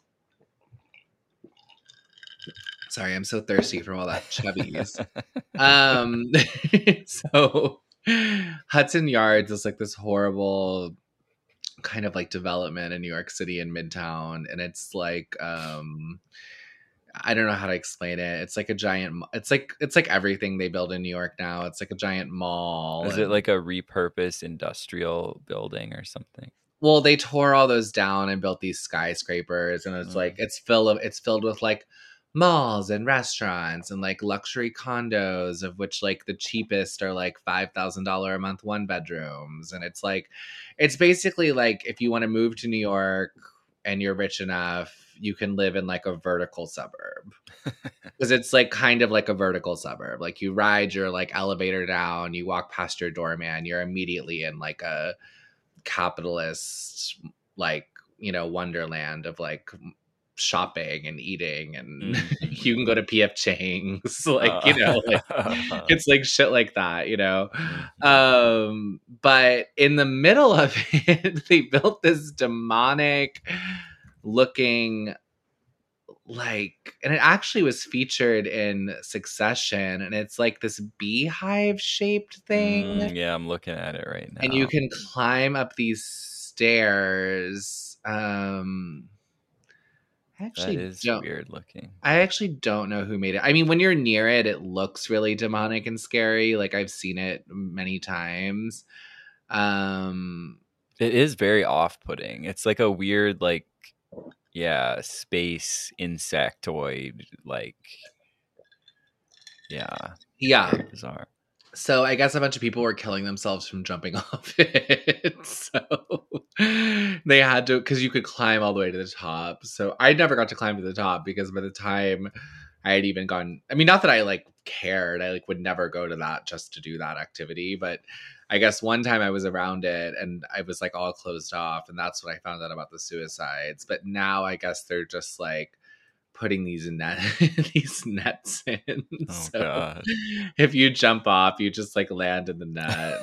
Sorry, I'm so thirsty from all that Chubbies. So Hudson Yards is like this horrible kind of like development in New York City in Midtown, and it's like I don't know how to explain it. It's like a giant. It's like everything they build in New York now. It's like a giant mall. Is it like a repurposed industrial building or something? Well, they tore all those down and built these skyscrapers, and it's like it's filled with like malls and restaurants and like luxury condos, of which like the cheapest are like $5,000 a month 1-bedrooms, and it's basically like if you want to move to New York and you're rich enough, you can live in like a vertical suburb. Because it's like kind of like a vertical suburb. Like you ride your like elevator down, you walk past your doorman, you're immediately in like a capitalist, like, wonderland of like shopping and eating, and you can go to PF Chang's, like, like it's like shit like that, but in the middle of it, they built this demonic looking, like, and it actually was featured in Succession, and it's like this beehive shaped thing. Yeah, I'm looking at it right now. And you can climb up these stairs. That is weird looking. I actually don't know who made it. I mean, when you're near it, it looks really demonic and scary. Like, I've seen it many times. It is very off-putting. It's like a weird, like, space insectoid, like, yeah, very bizarre. So I guess a bunch of people were killing themselves from jumping off it. So they had to, because you could climb all the way to the top. So I never got to climb to the top, because by the time I had even gone, I mean, not that I like cared, I like would never go to that just to do that activity. But I guess one time I was around it and I was like all closed off, and that's when I found out about the suicides. But now I guess they're just like putting these nets in. Oh, so God. if you jump off, you just like land in the net.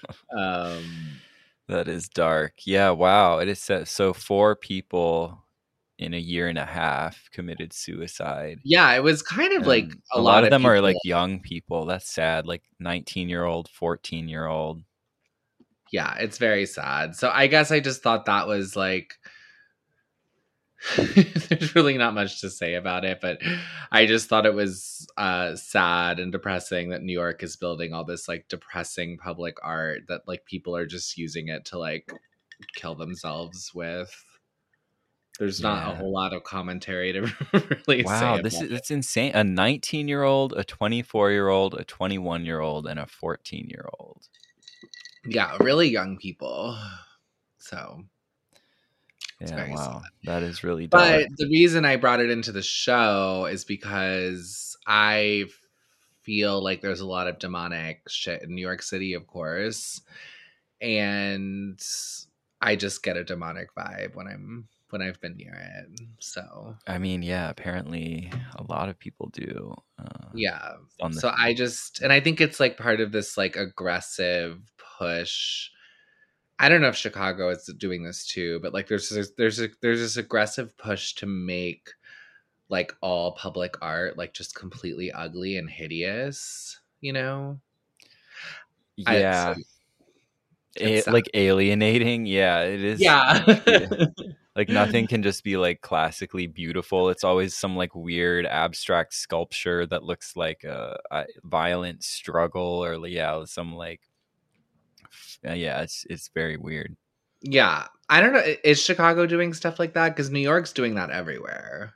That is dark. Yeah, wow. It is so 4 people in a year and a half committed suicide. Yeah, it was kind of like a lot of them people are like young people. That's sad. Like 19-year-old, 14-year-old. Yeah, it's very sad. So I guess I just thought that was like, there's really not much to say about it, but I just thought it was sad and depressing that New York is building all this like depressing public art that like people are just using it to like kill themselves with. There's not a whole lot of commentary to really say. Wow, it's insane. A 19-year-old, a 24-year-old, a 21-year-old, and a 14-year-old. Yeah, really young people. So yeah, wow. Sad. That is really dark. But the reason I brought it into the show is because I feel like there's a lot of demonic shit in New York City, of course. And I just get a demonic vibe when I've been near it. So I mean, yeah, apparently a lot of people do. Yeah. So I think it's like part of this like aggressive push. I don't know if Chicago is doing this too, but like there's this aggressive push to make like all public art like just completely ugly and hideous, Yeah. It's like alienating. Yeah, it is. Yeah. Like nothing can just be like classically beautiful. It's always some like weird abstract sculpture that looks like a violent struggle, or some like it's very weird. Yeah, I don't know. Is Chicago doing stuff like that? Because New York's doing that everywhere.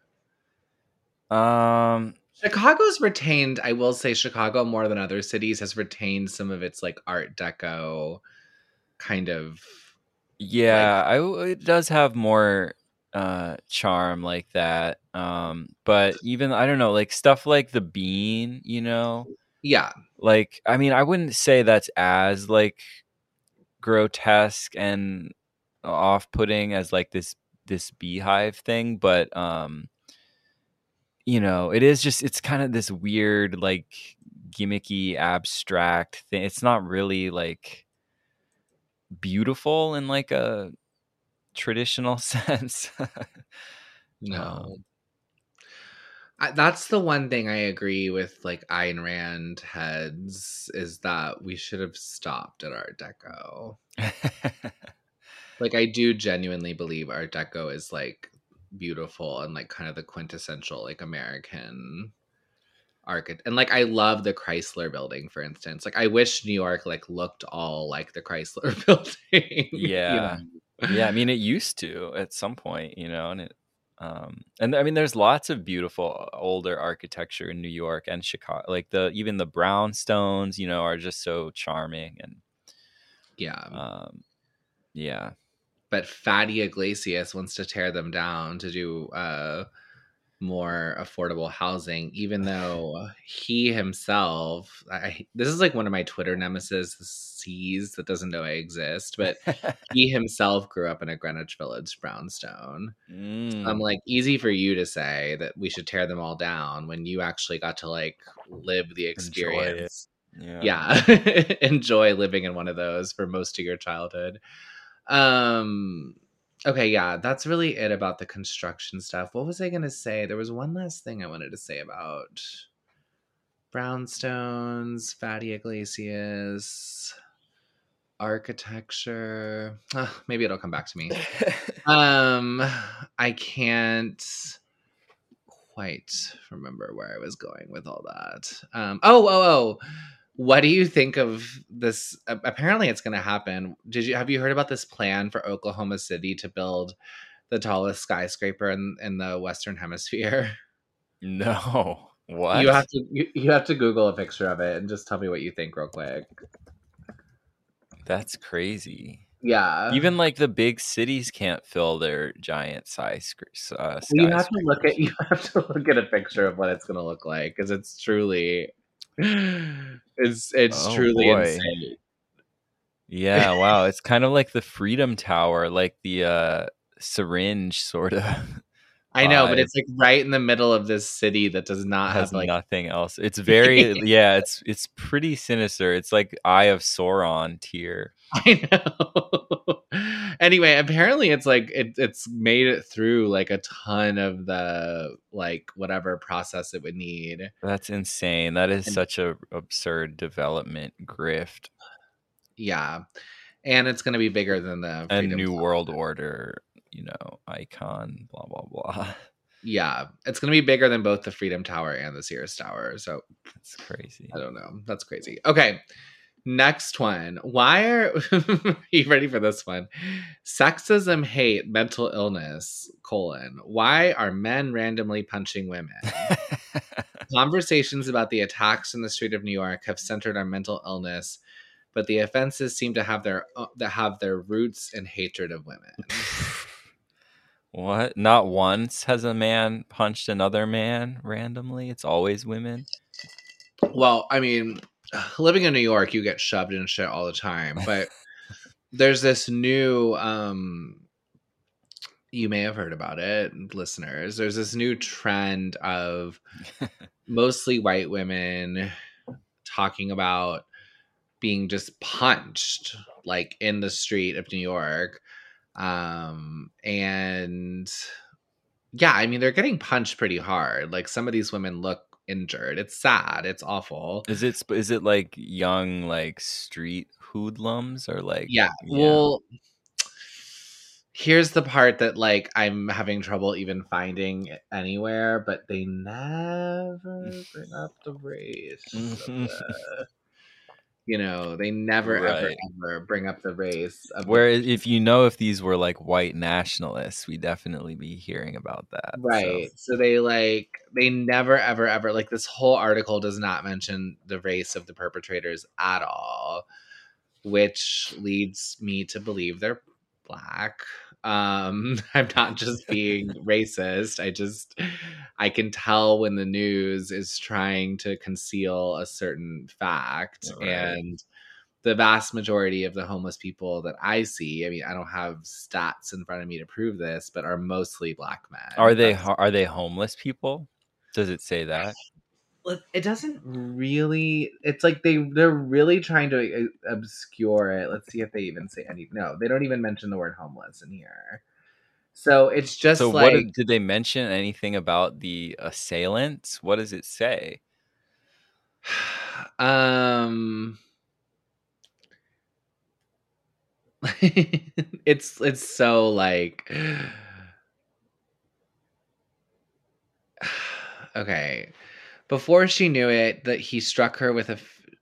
Chicago's retained, I will say, Chicago more than other cities has retained some of its like Art Deco kind of. Yeah, it does have more charm like that. But even, I don't know, like stuff like the Bean, Yeah. Like, I mean, I wouldn't say that's as like grotesque and off-putting as like this beehive thing, but it is just, it's kind of this weird like gimmicky abstract thing. It's not really like beautiful in like a traditional sense. No. That's the one thing I agree with like Ayn Rand heads, is that we should have stopped at Art Deco. Like, I do genuinely believe Art Deco is like beautiful and like kind of the quintessential like American architect. And like I love the Chrysler building, for instance. Like I wish New York like looked all like the Chrysler building. Yeah. Yeah, I mean it used to at some point, and it and I mean there's lots of beautiful older architecture in New York and Chicago. Like even the brownstones, are just so charming, and yeah. Yeah. but Fatty Iglesias wants to tear them down to do more affordable housing, even though he himself, this is like one of my Twitter nemesis that doesn't know I exist, but he himself grew up in a Greenwich Village brownstone. So I'm like, easy for you to say that we should tear them all down when you actually got to like live the experience. Yeah. Enjoy living in one of those for most of your childhood. Okay, yeah, that's really it about the construction stuff. What was I going to say? There was one last thing I wanted to say about brownstones, Fatty Iglesias, architecture. Maybe it'll come back to me. I can't quite remember where I was going with all that. What do you think of this? Apparently it's going to happen. Have you heard about this plan for Oklahoma City to build the tallest skyscraper in the Western Hemisphere? No. What? You have to Google a picture of it and just tell me what you think real quick. That's crazy. Yeah. Even like the big cities can't fill their giant skyscrapers. You have to look at a picture of what it's going to look like, because it's truly truly insane. Yeah, wow. It's kind of like the Freedom Tower, like the syringe sort of. I know, but it's like right in the middle of this city that does not has have like nothing else. It's very it's pretty sinister. It's like Eye of Sauron tier. I know. Anyway, apparently it's like it's made it through like a ton of the like whatever process it would need. That's insane. That is such a absurd development grift. Yeah. And it's going to be bigger than the Freedom New Tower. World Order, icon, blah, blah, blah. Yeah. It's going to be bigger than both the Freedom Tower and the Sears Tower. So that's crazy. I don't know. That's crazy. Okay. Next one. Why are you ready for this one? Sexism, hate, mental illness, : why are men randomly punching women? Conversations about the attacks in the street of New York have centered on mental illness, but the offenses seem to have their roots in hatred of women. What? Not once has a man punched another man randomly? It's always women? Well, I mean, living in New York, you get shoved in shit all the time, but there's this new you may have heard about it, listeners. There's this new trend of mostly white women talking about being just punched like in the street of New York. And yeah, I mean, they're getting punched pretty hard. Like some of these women look injured. It's sad. It's awful. Is it like young, like street hoodlums or like? Yeah. Well, here's the part that like I'm having trouble even finding anywhere, but they never bring up the race. They never ever bring up the race. Whereas if these were like white nationalists, we'd definitely be hearing about that. Right. So they never ever like this whole article does not mention the race of the perpetrators at all, which leads me to believe they're Black. I'm not just being racist. I can tell when the news is trying to conceal a certain fact. Right. And the vast majority of the homeless people that I see, I mean, I don't have stats in front of me to prove this, but are mostly Black men. Are they homeless people? Does it say that? It doesn't really. It's like they're really trying to obscure it. Let's see if they even say any. No, they don't even mention the word homeless in here. So it's just did they mention anything about the assailants? What does it say? It's so like. Okay. Before she knew it, that he struck her with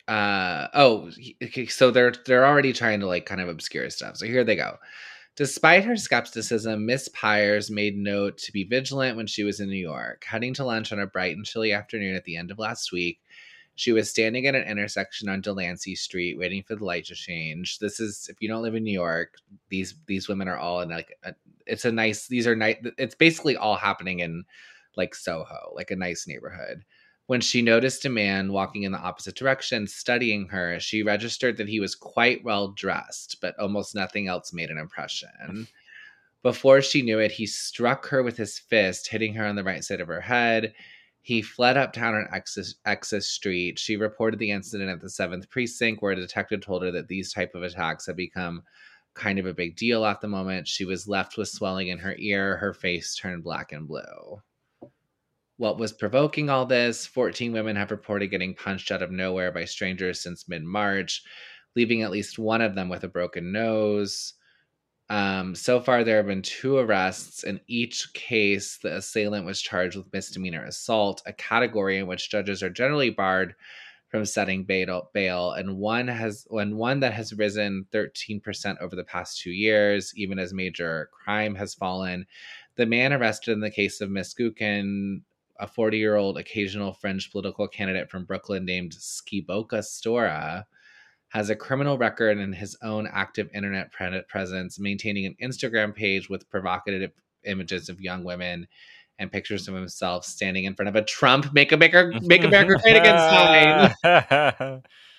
so they're already trying to like kind of obscure stuff. So here they go. Despite her skepticism, Miss Pyers made note to be vigilant when she was in New York. Heading to lunch on a bright and chilly afternoon at the end of last week, She was standing at an intersection on Delancey Street waiting for the light to change. This is, if you don't live in New York, these women are all in like it's a nice, these are nice, it's basically all happening in like Soho, like a nice neighborhood. When she noticed a man walking in the opposite direction, studying her, she registered that he was quite well dressed, but almost nothing else made an impression. Before she knew it, he struck her with his fist, hitting her on the right side of her head. He fled uptown on Exis Street. She reported the incident at the 7th Precinct, where a detective told her that these type of attacks had become kind of a big deal at the moment. She was left with swelling in her ear. Her face turned black and blue. What was provoking all this? 14 women have reported getting punched out of nowhere by strangers since mid-March, leaving at least one of them with a broken nose. So far, there have been 2 arrests. In each case, the assailant was charged with misdemeanor assault, a category in which judges are generally barred from setting bail, and one that has risen 13% over the past 2 years, even as major crime has fallen. The man arrested in the case of Miss Gukin, a 40-year-old occasional fringe political candidate from Brooklyn named Skiboka Stora, has a criminal record and his own active internet presence, maintaining an Instagram page with provocative images of young women and pictures of himself standing in front of a Trump Make America Great Again sign.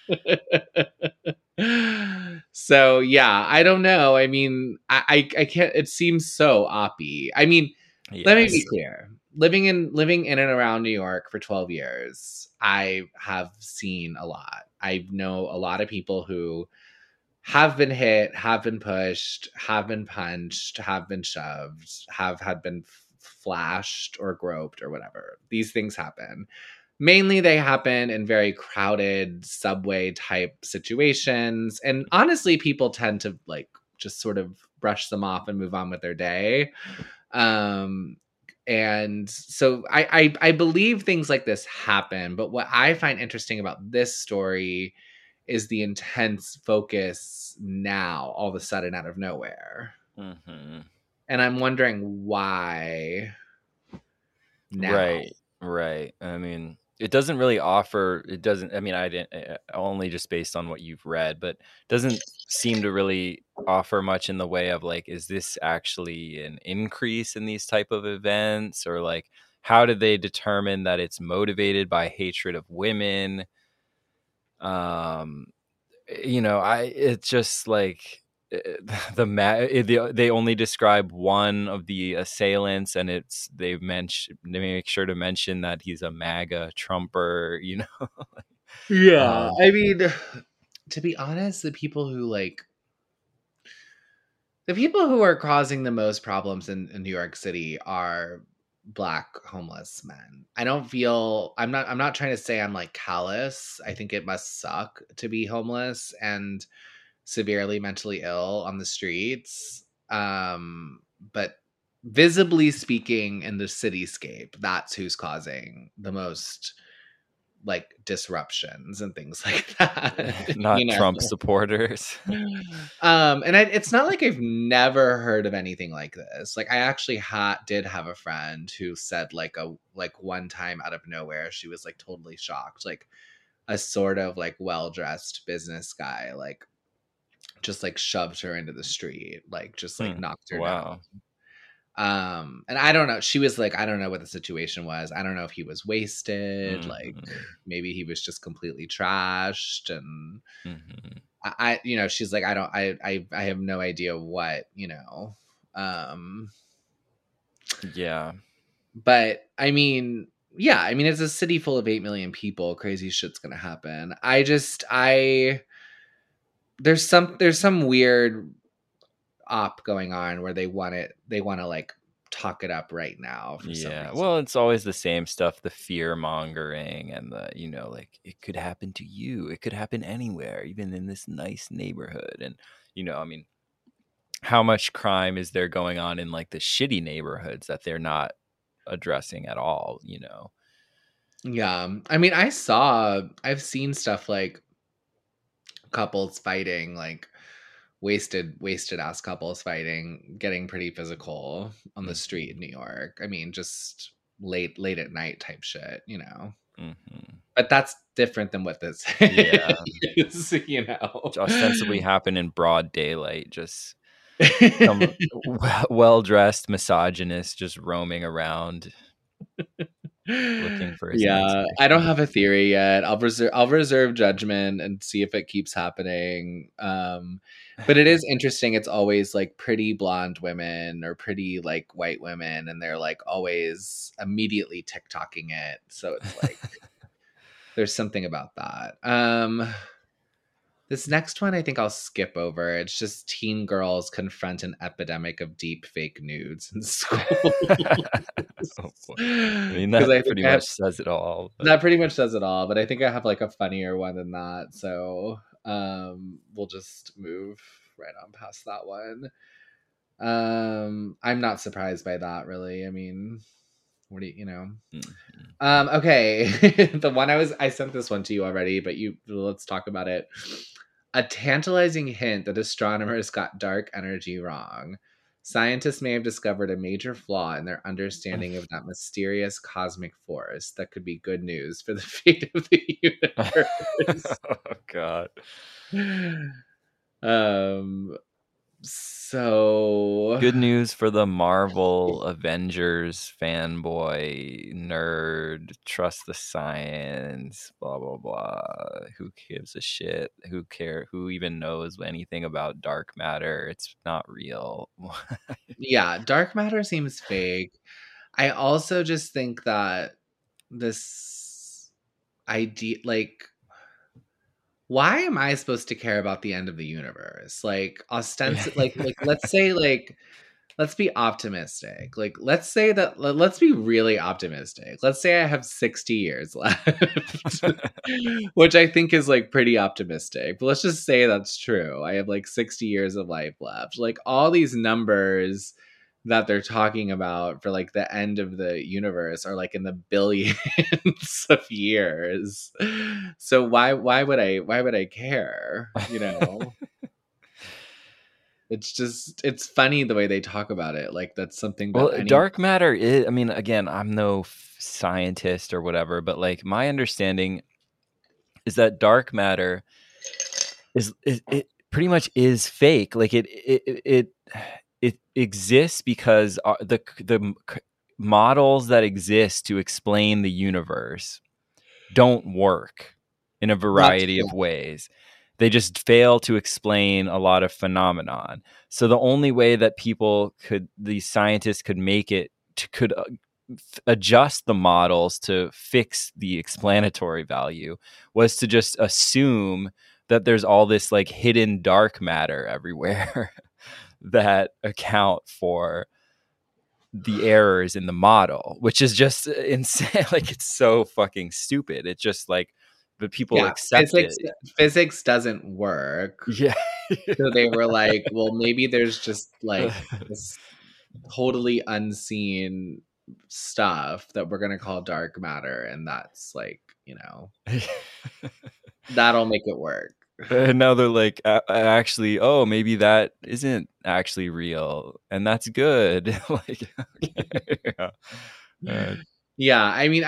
So yeah, I don't know. I mean, I can't. It seems so oppy. I mean, let me be clear. Living in and around New York for 12 years, I have seen a lot. I know a lot of people who have been hit, have been pushed, have been punched, have been shoved, have been flashed or groped or whatever. These things happen. Mainly they happen in very crowded subway type situations. And honestly, people tend to like just sort of brush them off and move on with their day. And so I believe things like this happen. But what I find interesting about this story is the intense focus now, all of a sudden, out of nowhere. Mm-hmm. And I'm wondering why now. Right. I mean, it doesn't really offer, it doesn't, I mean, I didn't, only just based on what you've read, but doesn't seem to really offer much in the way of like, is this actually an increase in these type of events? Or like, how did they determine that it's motivated by hatred of women? It's just like, they only describe one of the assailants, and they make sure to mention that he's a MAGA Trumper, Yeah, I mean, to be honest, the people who are causing the most problems in New York City are Black homeless men. I'm not trying to say I'm like callous. I think it must suck to be homeless and severely mentally ill on the streets. But visibly speaking, in the cityscape, that's who's causing the most like disruptions and things like that. Not Trump supporters. It's not like I've never heard of anything like this. Like I actually did have a friend who said like one time out of nowhere, she was like totally shocked. Like a sort of like well-dressed business guy, like just like shoved her into the street, like just like knocked her down. And I don't know. She was like, I don't know what the situation was. I don't know if he was wasted. Like maybe he was just completely trashed. And I she's like, I have no idea what, yeah. But I mean, yeah, I mean, it's a city full of 8 million people. Crazy shit's going to happen. There's some weird op going on where they want to like talk it up right now for some reason. Well, it's always the same stuff, the fear mongering and the like it could happen to you, it could happen anywhere, even in this nice neighborhood. And I mean, how much crime is there going on in like the shitty neighborhoods that they're not addressing at all? Yeah, I mean, I've seen stuff like couples fighting, like wasted ass couples fighting, getting pretty physical on the street in New York. I mean, just late at night type shit, Mhm. But that's different than what this Yeah. is, you know. Which ostensibly happened in broad daylight, just some well-dressed misogynist just roaming around looking for his next Yeah, I don't victim. have a theory yet. I'll reserve judgment and see if it keeps happening. But it is interesting. It's always like pretty blonde women or pretty like white women, and they're like always immediately TikToking it. So it's like there's something about that. This next one I think I'll skip over. It's just teen girls confront an epidemic of deep fake nudes in school. Oh, boy. I mean, Because that I think pretty I have much says it all, but that pretty much does it all, but I think I have like a funnier one than that. So we'll just move right on past that one. I'm not surprised by that really. I mean, what do you know? Okay. The one I sent this one to you already, but let's talk about it. A tantalizing hint that astronomers got dark energy wrong. Scientists may have discovered a major flaw in their understanding of that mysterious cosmic force that could be good news for the fate of the universe. Oh god. um so Good news for the Marvel Avengers fanboy nerd. Trust the science. Blah blah blah. Who gives a shit? Who even knows anything about dark matter? It's not real. yeah, dark matter seems fake. I also just think that this idea, like, why am I supposed to care about the end of the universe? Like, let's say, like, let's be optimistic. Like, let's say that, let's be really optimistic. Let's say I have 60 years left, which I think is like pretty optimistic. But let's just say that's true. I have like 60 years of life left. Like, all these numbers that they're talking about for like the end of the universe are like in the billions of years. So why would I care? You know? It's funny the way they talk about it. Like that's something that Well, any dark matter is, I mean, again, I'm no scientist or whatever, but like my understanding is that dark matter is it pretty much is fake. Like it exists because models that exist to explain the universe don't work in a that's variety of ways. They just fail to explain a lot of phenomenon. So the only way that these scientists could make it could adjust the models to fix the explanatory value was to just assume that there's all this like hidden dark matter everywhere that account for the errors in the model, which is just insane. Like it's so fucking stupid. It's just like, but people yeah, accept it. physics doesn't work. Yeah. So they were like, well, maybe there's just like this totally unseen stuff that we're gonna call dark matter, and that's like, that'll make it work. And now they're like, actually, oh, maybe that isn't actually real, and that's good. Like, okay, yeah. Yeah, I mean,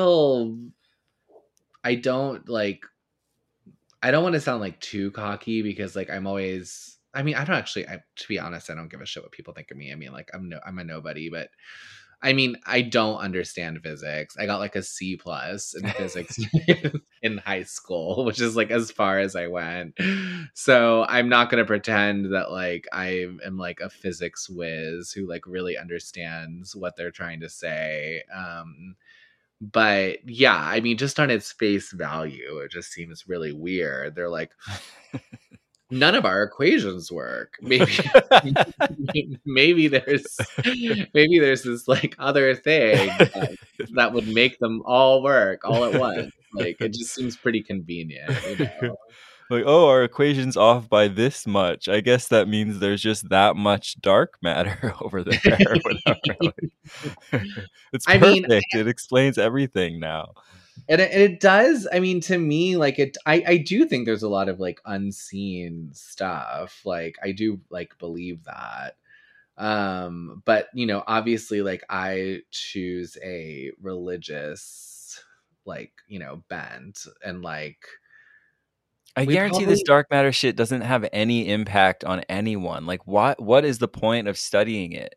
I don't like I don't want to sound like too cocky because like I'm always I mean, I don't actually to be honest, I don't give a shit what people think of me. I mean, like I'm a nobody, but I mean, I don't understand physics. I got like a C plus in physics in high school, which is like as far as I went. So I'm not going to pretend that like I am like a physics whiz who like really understands what they're trying to say. But yeah, I mean, just on its face value, it just seems really weird. They're like, none of our equations work. Maybe there's this like other thing that would make them all work all at once. Like it just seems pretty convenient, Like, oh, our equation's off by this much. I guess that means there's just that much dark matter over there. Or whatever. Like, it's I perfect. mean, It explains everything now. And it does. I mean, to me, like I do think there's a lot of like unseen stuff. Like I do like believe that. But obviously, like I choose a religious like, you know, bent and like I we guarantee this probably dark matter shit doesn't have any impact on anyone. Like, what is the point of studying it?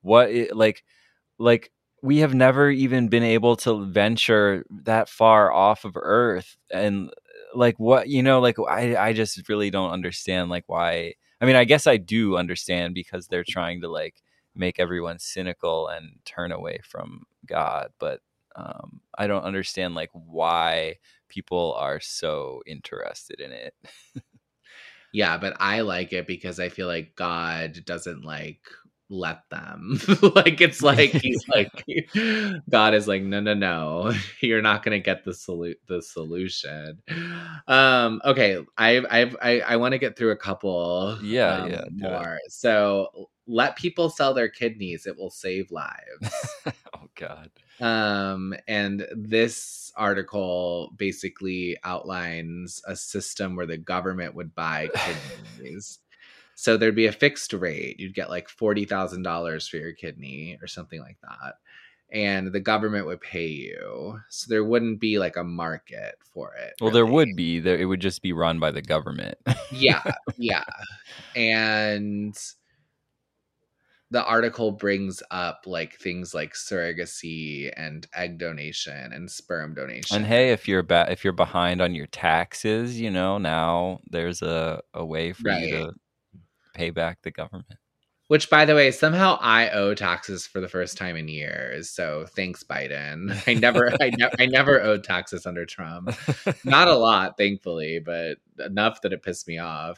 Like we have never even been able to venture that far off of Earth, and like what, you know, like I just really don't understand like why. I mean, I guess I do understand because they're trying to like make everyone cynical and turn away from God, but I don't understand like why people are so interested in it. yeah, but I like it because I feel like God doesn't like let them. Like it's like he's like God is like, no, no, no, you're not gonna get the solution. Okay, I want to get through a couple Yeah, yeah, do it. more. So let people sell their kidneys, it will save lives. Oh God. And this article basically outlines a system where the government would buy kidneys. So there'd be a fixed rate. You'd get like $40,000 for your kidney or something like that. And the government would pay you. So there wouldn't be like a market for it. Well, there Really. would be. There, it would just be run by the government. Yeah. Yeah. And the article brings up like things like surrogacy and egg donation and sperm donation. And hey, if you're behind on your taxes, you know, now there's a way for you Right. to pay back the government. Which, by the way, somehow I owe taxes for the first time in years. So thanks, Biden. I never owed taxes under Trump. Not a lot, thankfully, but enough that it pissed me off.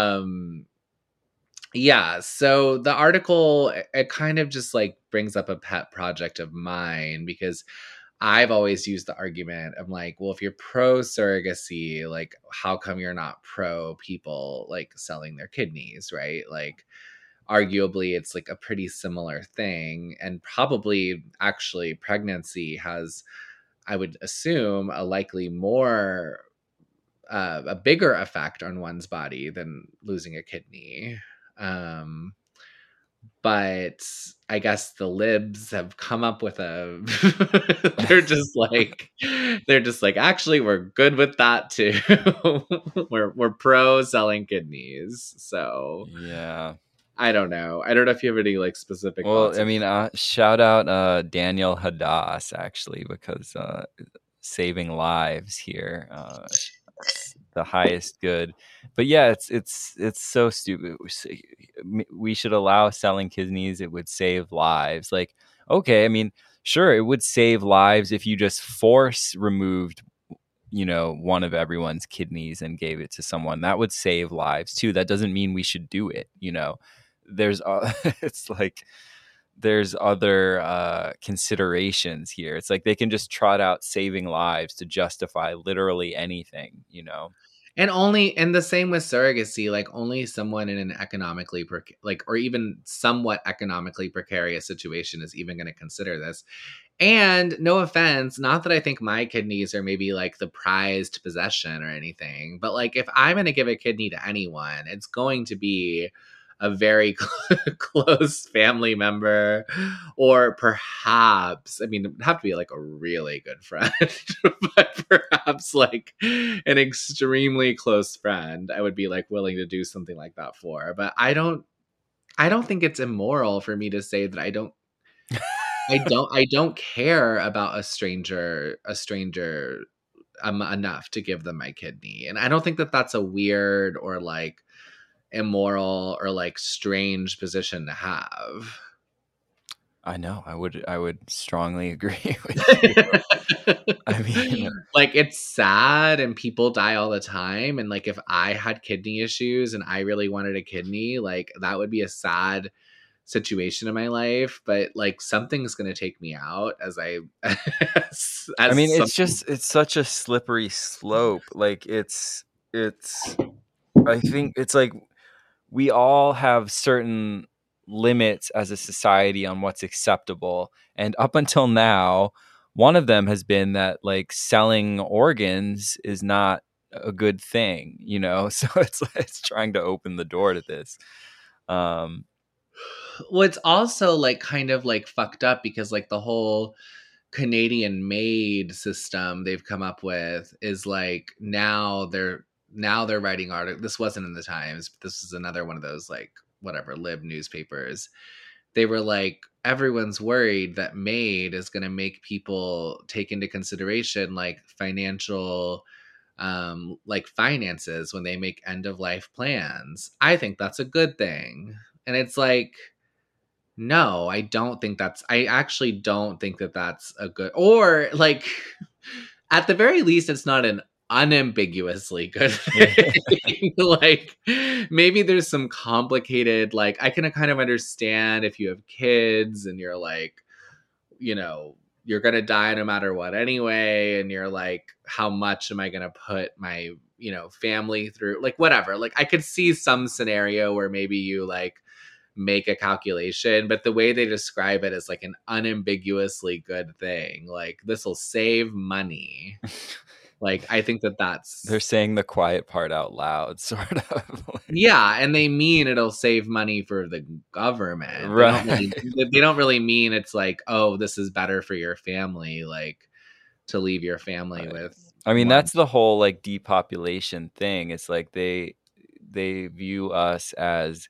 Yeah. So the article, it kind of just like brings up a pet project of mine because I've always used the argument of like, well, if you're pro surrogacy, like, how come you're not pro people like selling their kidneys, right? Like, arguably it's like a pretty similar thing, and probably actually pregnancy has, I would assume, a likely more a bigger effect on one's body than losing a kidney. But I guess the libs have come up with a they're just like, actually we're good with that too. we're pro selling kidneys. So Yeah. I don't know. I don't know if you have any like specific Well, thoughts. I mean, shout out Daniel Hadass actually, because saving lives here, the highest good. But yeah, it's so stupid. We should allow selling kidneys. It would save lives. Like, okay, I mean, sure, it would save lives if you just force removed, you know, one of everyone's kidneys and gave it to someone. That would save lives too. That doesn't mean we should do it. You know, there's it's like there's other considerations here. It's like they can just trot out saving lives to justify literally anything, you know. And the same with surrogacy, like only someone in an economically or even somewhat economically precarious situation is even going to consider this. And no offense, not that I think my kidneys are maybe like the prized possession or anything, but like if I'm going to give a kidney to anyone, it's going to be a very close family member, or perhaps, I mean, it'd have to be like a really good friend, but perhaps like an extremely close friend, I would be like willing to do something like that for. But I don't think it's immoral for me to say that I don't care about a stranger enough to give them my kidney. And I don't think that that's a weird or like immoral or like strange position to have. I know. I would strongly agree with you. I mean, like it's sad and people die all the time, and like if I had kidney issues and I really wanted a kidney, like that would be a sad situation in my life, but like something's going to take me out as I mean, it's such a slippery slope. Like it's I think it's like we all have certain limits as a society on what's acceptable, and up until now one of them has been that like selling organs is not a good thing, you know. So it's trying to open the door to this. Well, it's also like kind of like fucked up because like the whole Canadian made system they've come up with is like now they're writing articles. This wasn't in the Times, but this is another one of those like whatever lib newspapers. They were like, everyone's worried that MAID is going to make people take into consideration like financial like finances when they make end of life plans. I think that's a good thing. And it's like, no, I actually don't think that that's a good, or like at the very least, it's not an unambiguously good thing. Like maybe there's some complicated, like I can kind of understand if you have kids and you're like, you know, you're going to die no matter what anyway. And you're like, how much am I going to put my, you know, family through? Like, whatever. Like, I could see some scenario where maybe you like make a calculation, but the way they describe it is like an unambiguously good thing. Like, this will save money. Like, I think that that's... They're saying the quiet part out loud, sort of. Yeah, and they mean it'll save money for the government. Right. They don't really mean it's like, oh, this is better for your family, like, to leave your family with... I mean, that's the whole, like, depopulation thing. It's like they view us as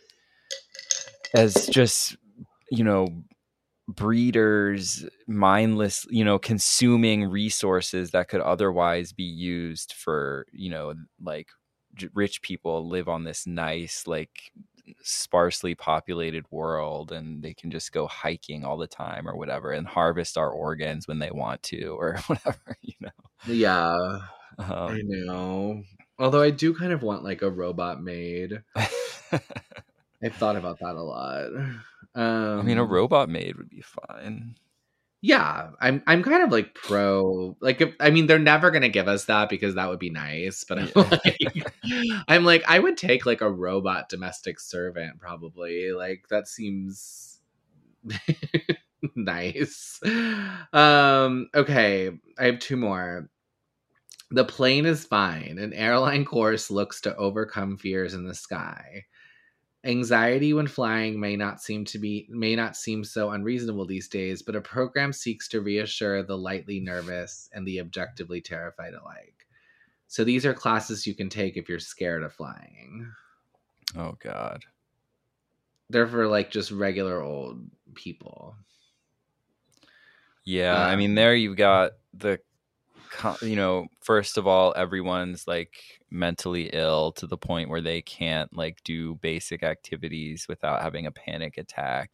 just, you know, breeders, mindless, you know, consuming resources that could otherwise be used for, you know, like rich people live on this nice, like sparsely populated world, and they can just go hiking all the time or whatever and harvest our organs when they want to or whatever, you know. Yeah, I know. Although I do kind of want like a robot maid. I've thought about that a lot. I mean, a robot maid would be fine. Yeah, I'm kind of like pro. Like, I mean, they're never gonna give us that because that would be nice. But I'm like, I would take like a robot domestic servant probably. Like that seems nice. Okay, I have two more. The plane is fine. An airline course looks to overcome fears in the sky. Anxiety when flying may not seem so unreasonable these days, but a program seeks to reassure the lightly nervous and the objectively terrified alike. So these are classes you can take if you're scared of flying. Oh God. They're for like just regular old people. Yeah, I mean, there you've got the, you know, first of all, everyone's like mentally ill to the point where they can't like do basic activities without having a panic attack.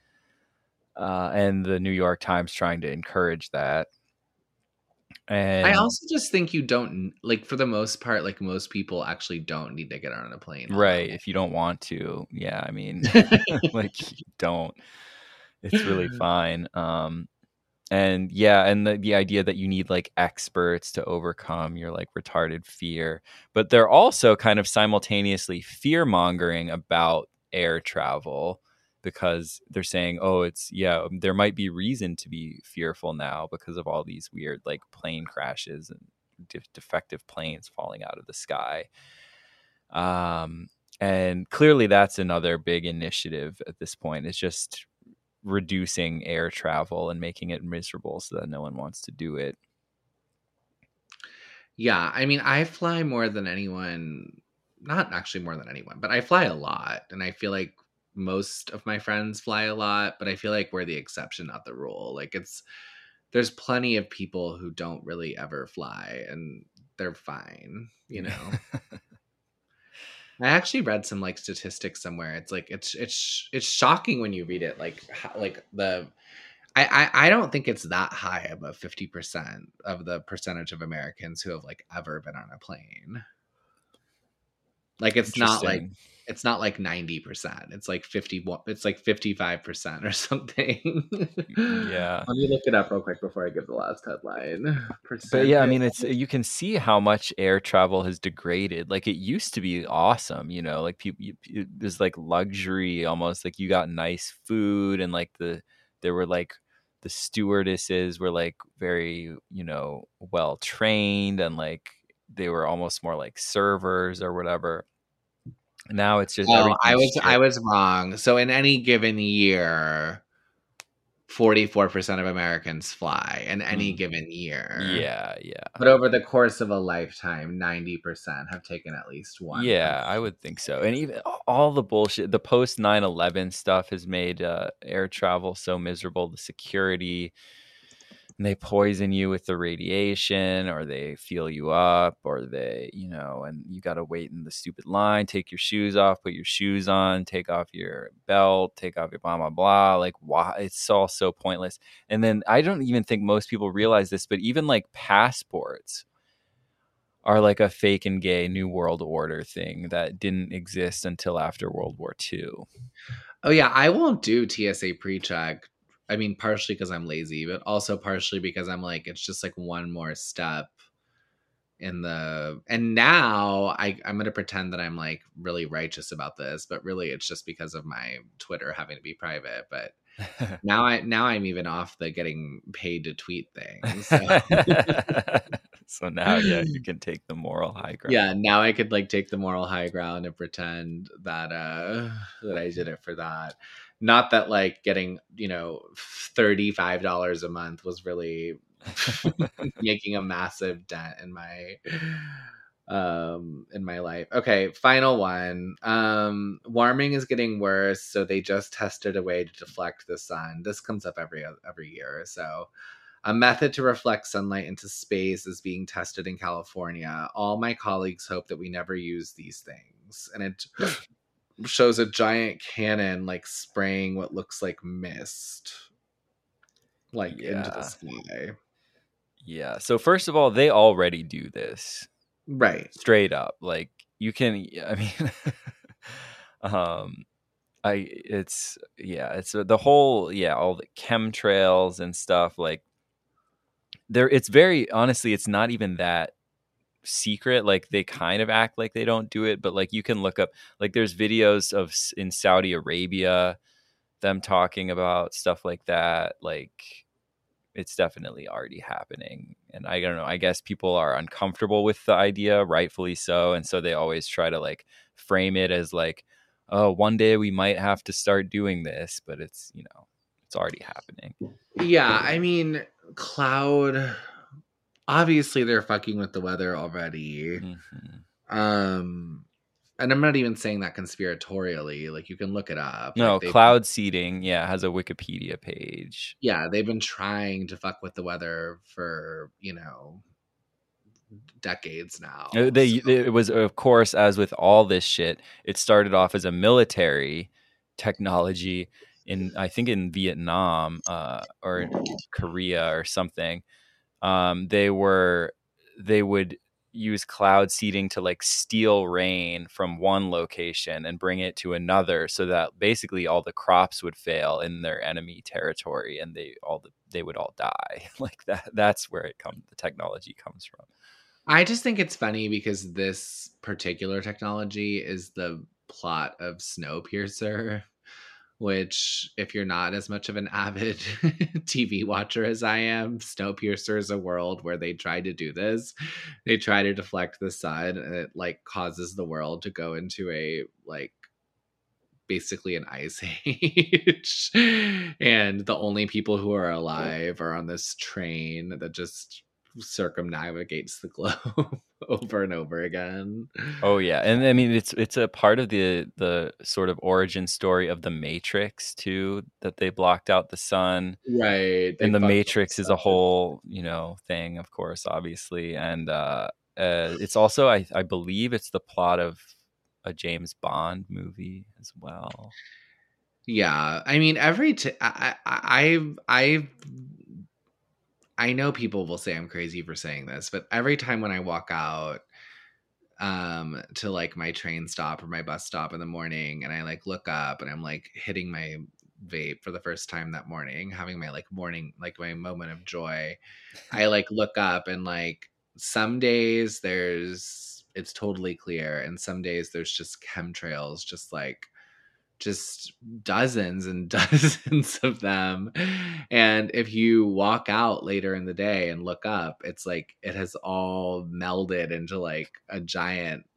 And the New York Times trying to encourage that. And I also just think you don't, like, for the most part, like most people actually don't need to get on a plane. Right. If you don't want to. Yeah. I mean, like, you don't. It's really fine. And yeah, and the idea that you need like experts to overcome your like retarded fear, but they're also kind of simultaneously fear mongering about air travel because they're saying, oh, there might be reason to be fearful now because of all these weird like plane crashes and defective planes falling out of the sky. And clearly that's another big initiative at this point. It's just reducing air travel and making it miserable so that no one wants to do it. Yeah, I mean, I fly more than anyone, not actually more than anyone, but I fly a lot. And I feel like most of my friends fly a lot, but I feel like we're the exception, not the rule. Like there's plenty of people who don't really ever fly and they're fine, you know? I actually read some like statistics somewhere. It's like it's shocking when you read it. Like I don't think it's that high, above 50% of the percentage of Americans who have like ever been on a plane. Like it's not like 90%. It's like 51. It's like 55% or something. Yeah. Let me look it up real quick before I give the last headline. But yeah, I mean, you can see how much air travel has degraded. Like it used to be awesome, you know, like people, it was like luxury almost. Like you got nice food and like there were like the stewardesses were like very, you know, well trained and like they were almost more like servers or whatever. Now it's just I was wrong. So in any given year, 44% of Americans fly in any given year. Yeah. But over the course of a lifetime, 90% have taken at least one. Yeah, I would think so. And even all the bullshit, the post 9/11 stuff has made air travel so miserable. The security, and they poison you with the radiation, or they fuel you up, or they, and you got to wait in the stupid line, take your shoes off, put your shoes on, take off your belt, take off your blah, blah, blah. Like, why? It's all so pointless. And then I don't even think most people realize this, but even like passports are like a fake and gay New World Order thing that didn't exist until after World War II. Oh, yeah. I won't do TSA pre-check. I mean, partially because I'm lazy, but also partially because I'm like, it's just like one more step in the. And now I'm going to pretend that I'm like really righteous about this, but really it's just because of my Twitter having to be private. But now I'm even off the getting paid to tweet thing. So. So now, yeah, you can take the moral high ground. Yeah, now I could like take the moral high ground and pretend that that I did it for that. Not that like getting, $35 a month was really making a massive dent in my life. Okay, final one. Warming is getting worse, so they just tested a way to deflect the sun. This comes up every year or so. A method to reflect sunlight into space is being tested in California. All my colleagues hope that we never use these things. And it shows a giant cannon like spraying what looks like mist into the sky. Yeah. So first of all, they already do this. Right. Straight up. Like you can, I mean, it's the whole, all the chemtrails and stuff like it's very, honestly, it's not even that secret. Like they kind of act like they don't do it, but like you can look up, like there's videos of in Saudi Arabia, them talking about stuff like that. Like it's definitely already happening. And I don't know, I guess people are uncomfortable with the idea, rightfully so. And so they always try to like frame it as like, oh, one day we might have to start doing this, but it's, it's already happening. Yeah. I mean, cloud, obviously they're fucking with the weather already. And I'm not even saying that conspiratorially. Like you can look it up. No, like, cloud seeding, has a Wikipedia page. Yeah, they've been trying to fuck with the weather for, decades now. It was, of course, as with all this shit, it started off as a military technology I think in Vietnam or Korea or something. They would use cloud seeding to like steal rain from one location and bring it to another, so that basically all the crops would fail in their enemy territory and they would all die. Like that's where the technology comes from. I just think it's funny because this particular technology is the plot of Snowpiercer, which, if you're not as much of an avid TV watcher as I am, Snowpiercer is a world where they try to do this. They try to deflect the sun, and it like causes the world to go into a like basically an ice age. And the only people who are alive are on this train that just circumnavigates the globe over and over again. Oh yeah, and I mean it's a part of the sort of origin story of the Matrix too, that they blocked out the sun, right? And the Matrix is a whole thing, of course, obviously, and it's also I believe it's the plot of a James Bond movie as well. Yeah, I mean I know people will say I'm crazy for saying this, but every time when I walk out to like my train stop or my bus stop in the morning, and I like look up and I'm like hitting my vape for the first time that morning, having my like morning, like my moment of joy, I like look up and like some days it's totally clear, and some days there's just chemtrails, just dozens and dozens of them. And if you walk out later in the day and look up, it's like it has all melded into like a giant, like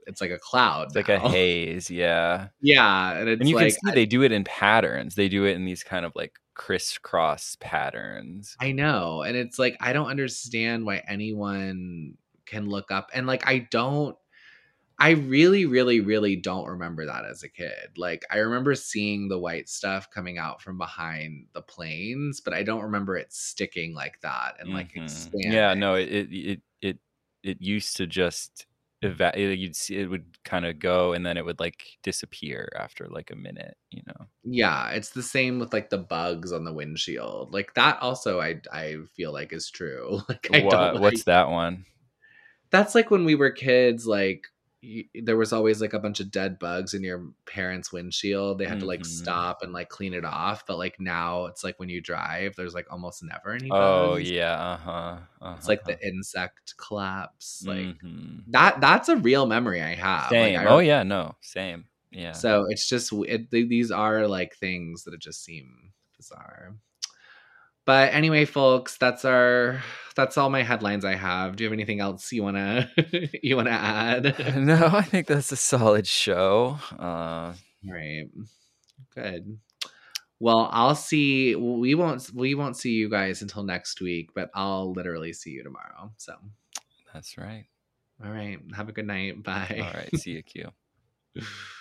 it's like a cloud It's like a now. haze, yeah. Yeah, and And it's you can like see they do it in patterns. They do it in these kind of like crisscross patterns. I know, and it's like I don't understand why anyone can look up and like I really, really, really don't remember that as a kid. Like, I remember seeing the white stuff coming out from behind the planes, but I don't remember it sticking like that and like expanding. Yeah, no, it used to just you'd see it would kind of go and then it would like disappear after like a minute, you know. Yeah, it's the same with like the bugs on the windshield. Like that also I feel like is true. Like I don't like What's that one? that's like when we were kids, like there was always like a bunch of dead bugs in your parents' windshield. They had to like stop and like clean it off. But like now it's like when you drive, there's like almost never any Oh bugs. yeah, It's like the insect collapse. Like Mhm. that's a real memory I have. Same. Like Oh yeah, no, same. Yeah. so it's just these are like things that just seem bizarre. But anyway, folks, that's all my headlines I have. Do you have anything else you wanna you wanna add? No, I think that's a solid show. Right. Good. Well, I'll see. We won't see you guys until next week, but I'll literally see you tomorrow. So, That's right. all right. Have a good night. Bye. All right. See you, Q.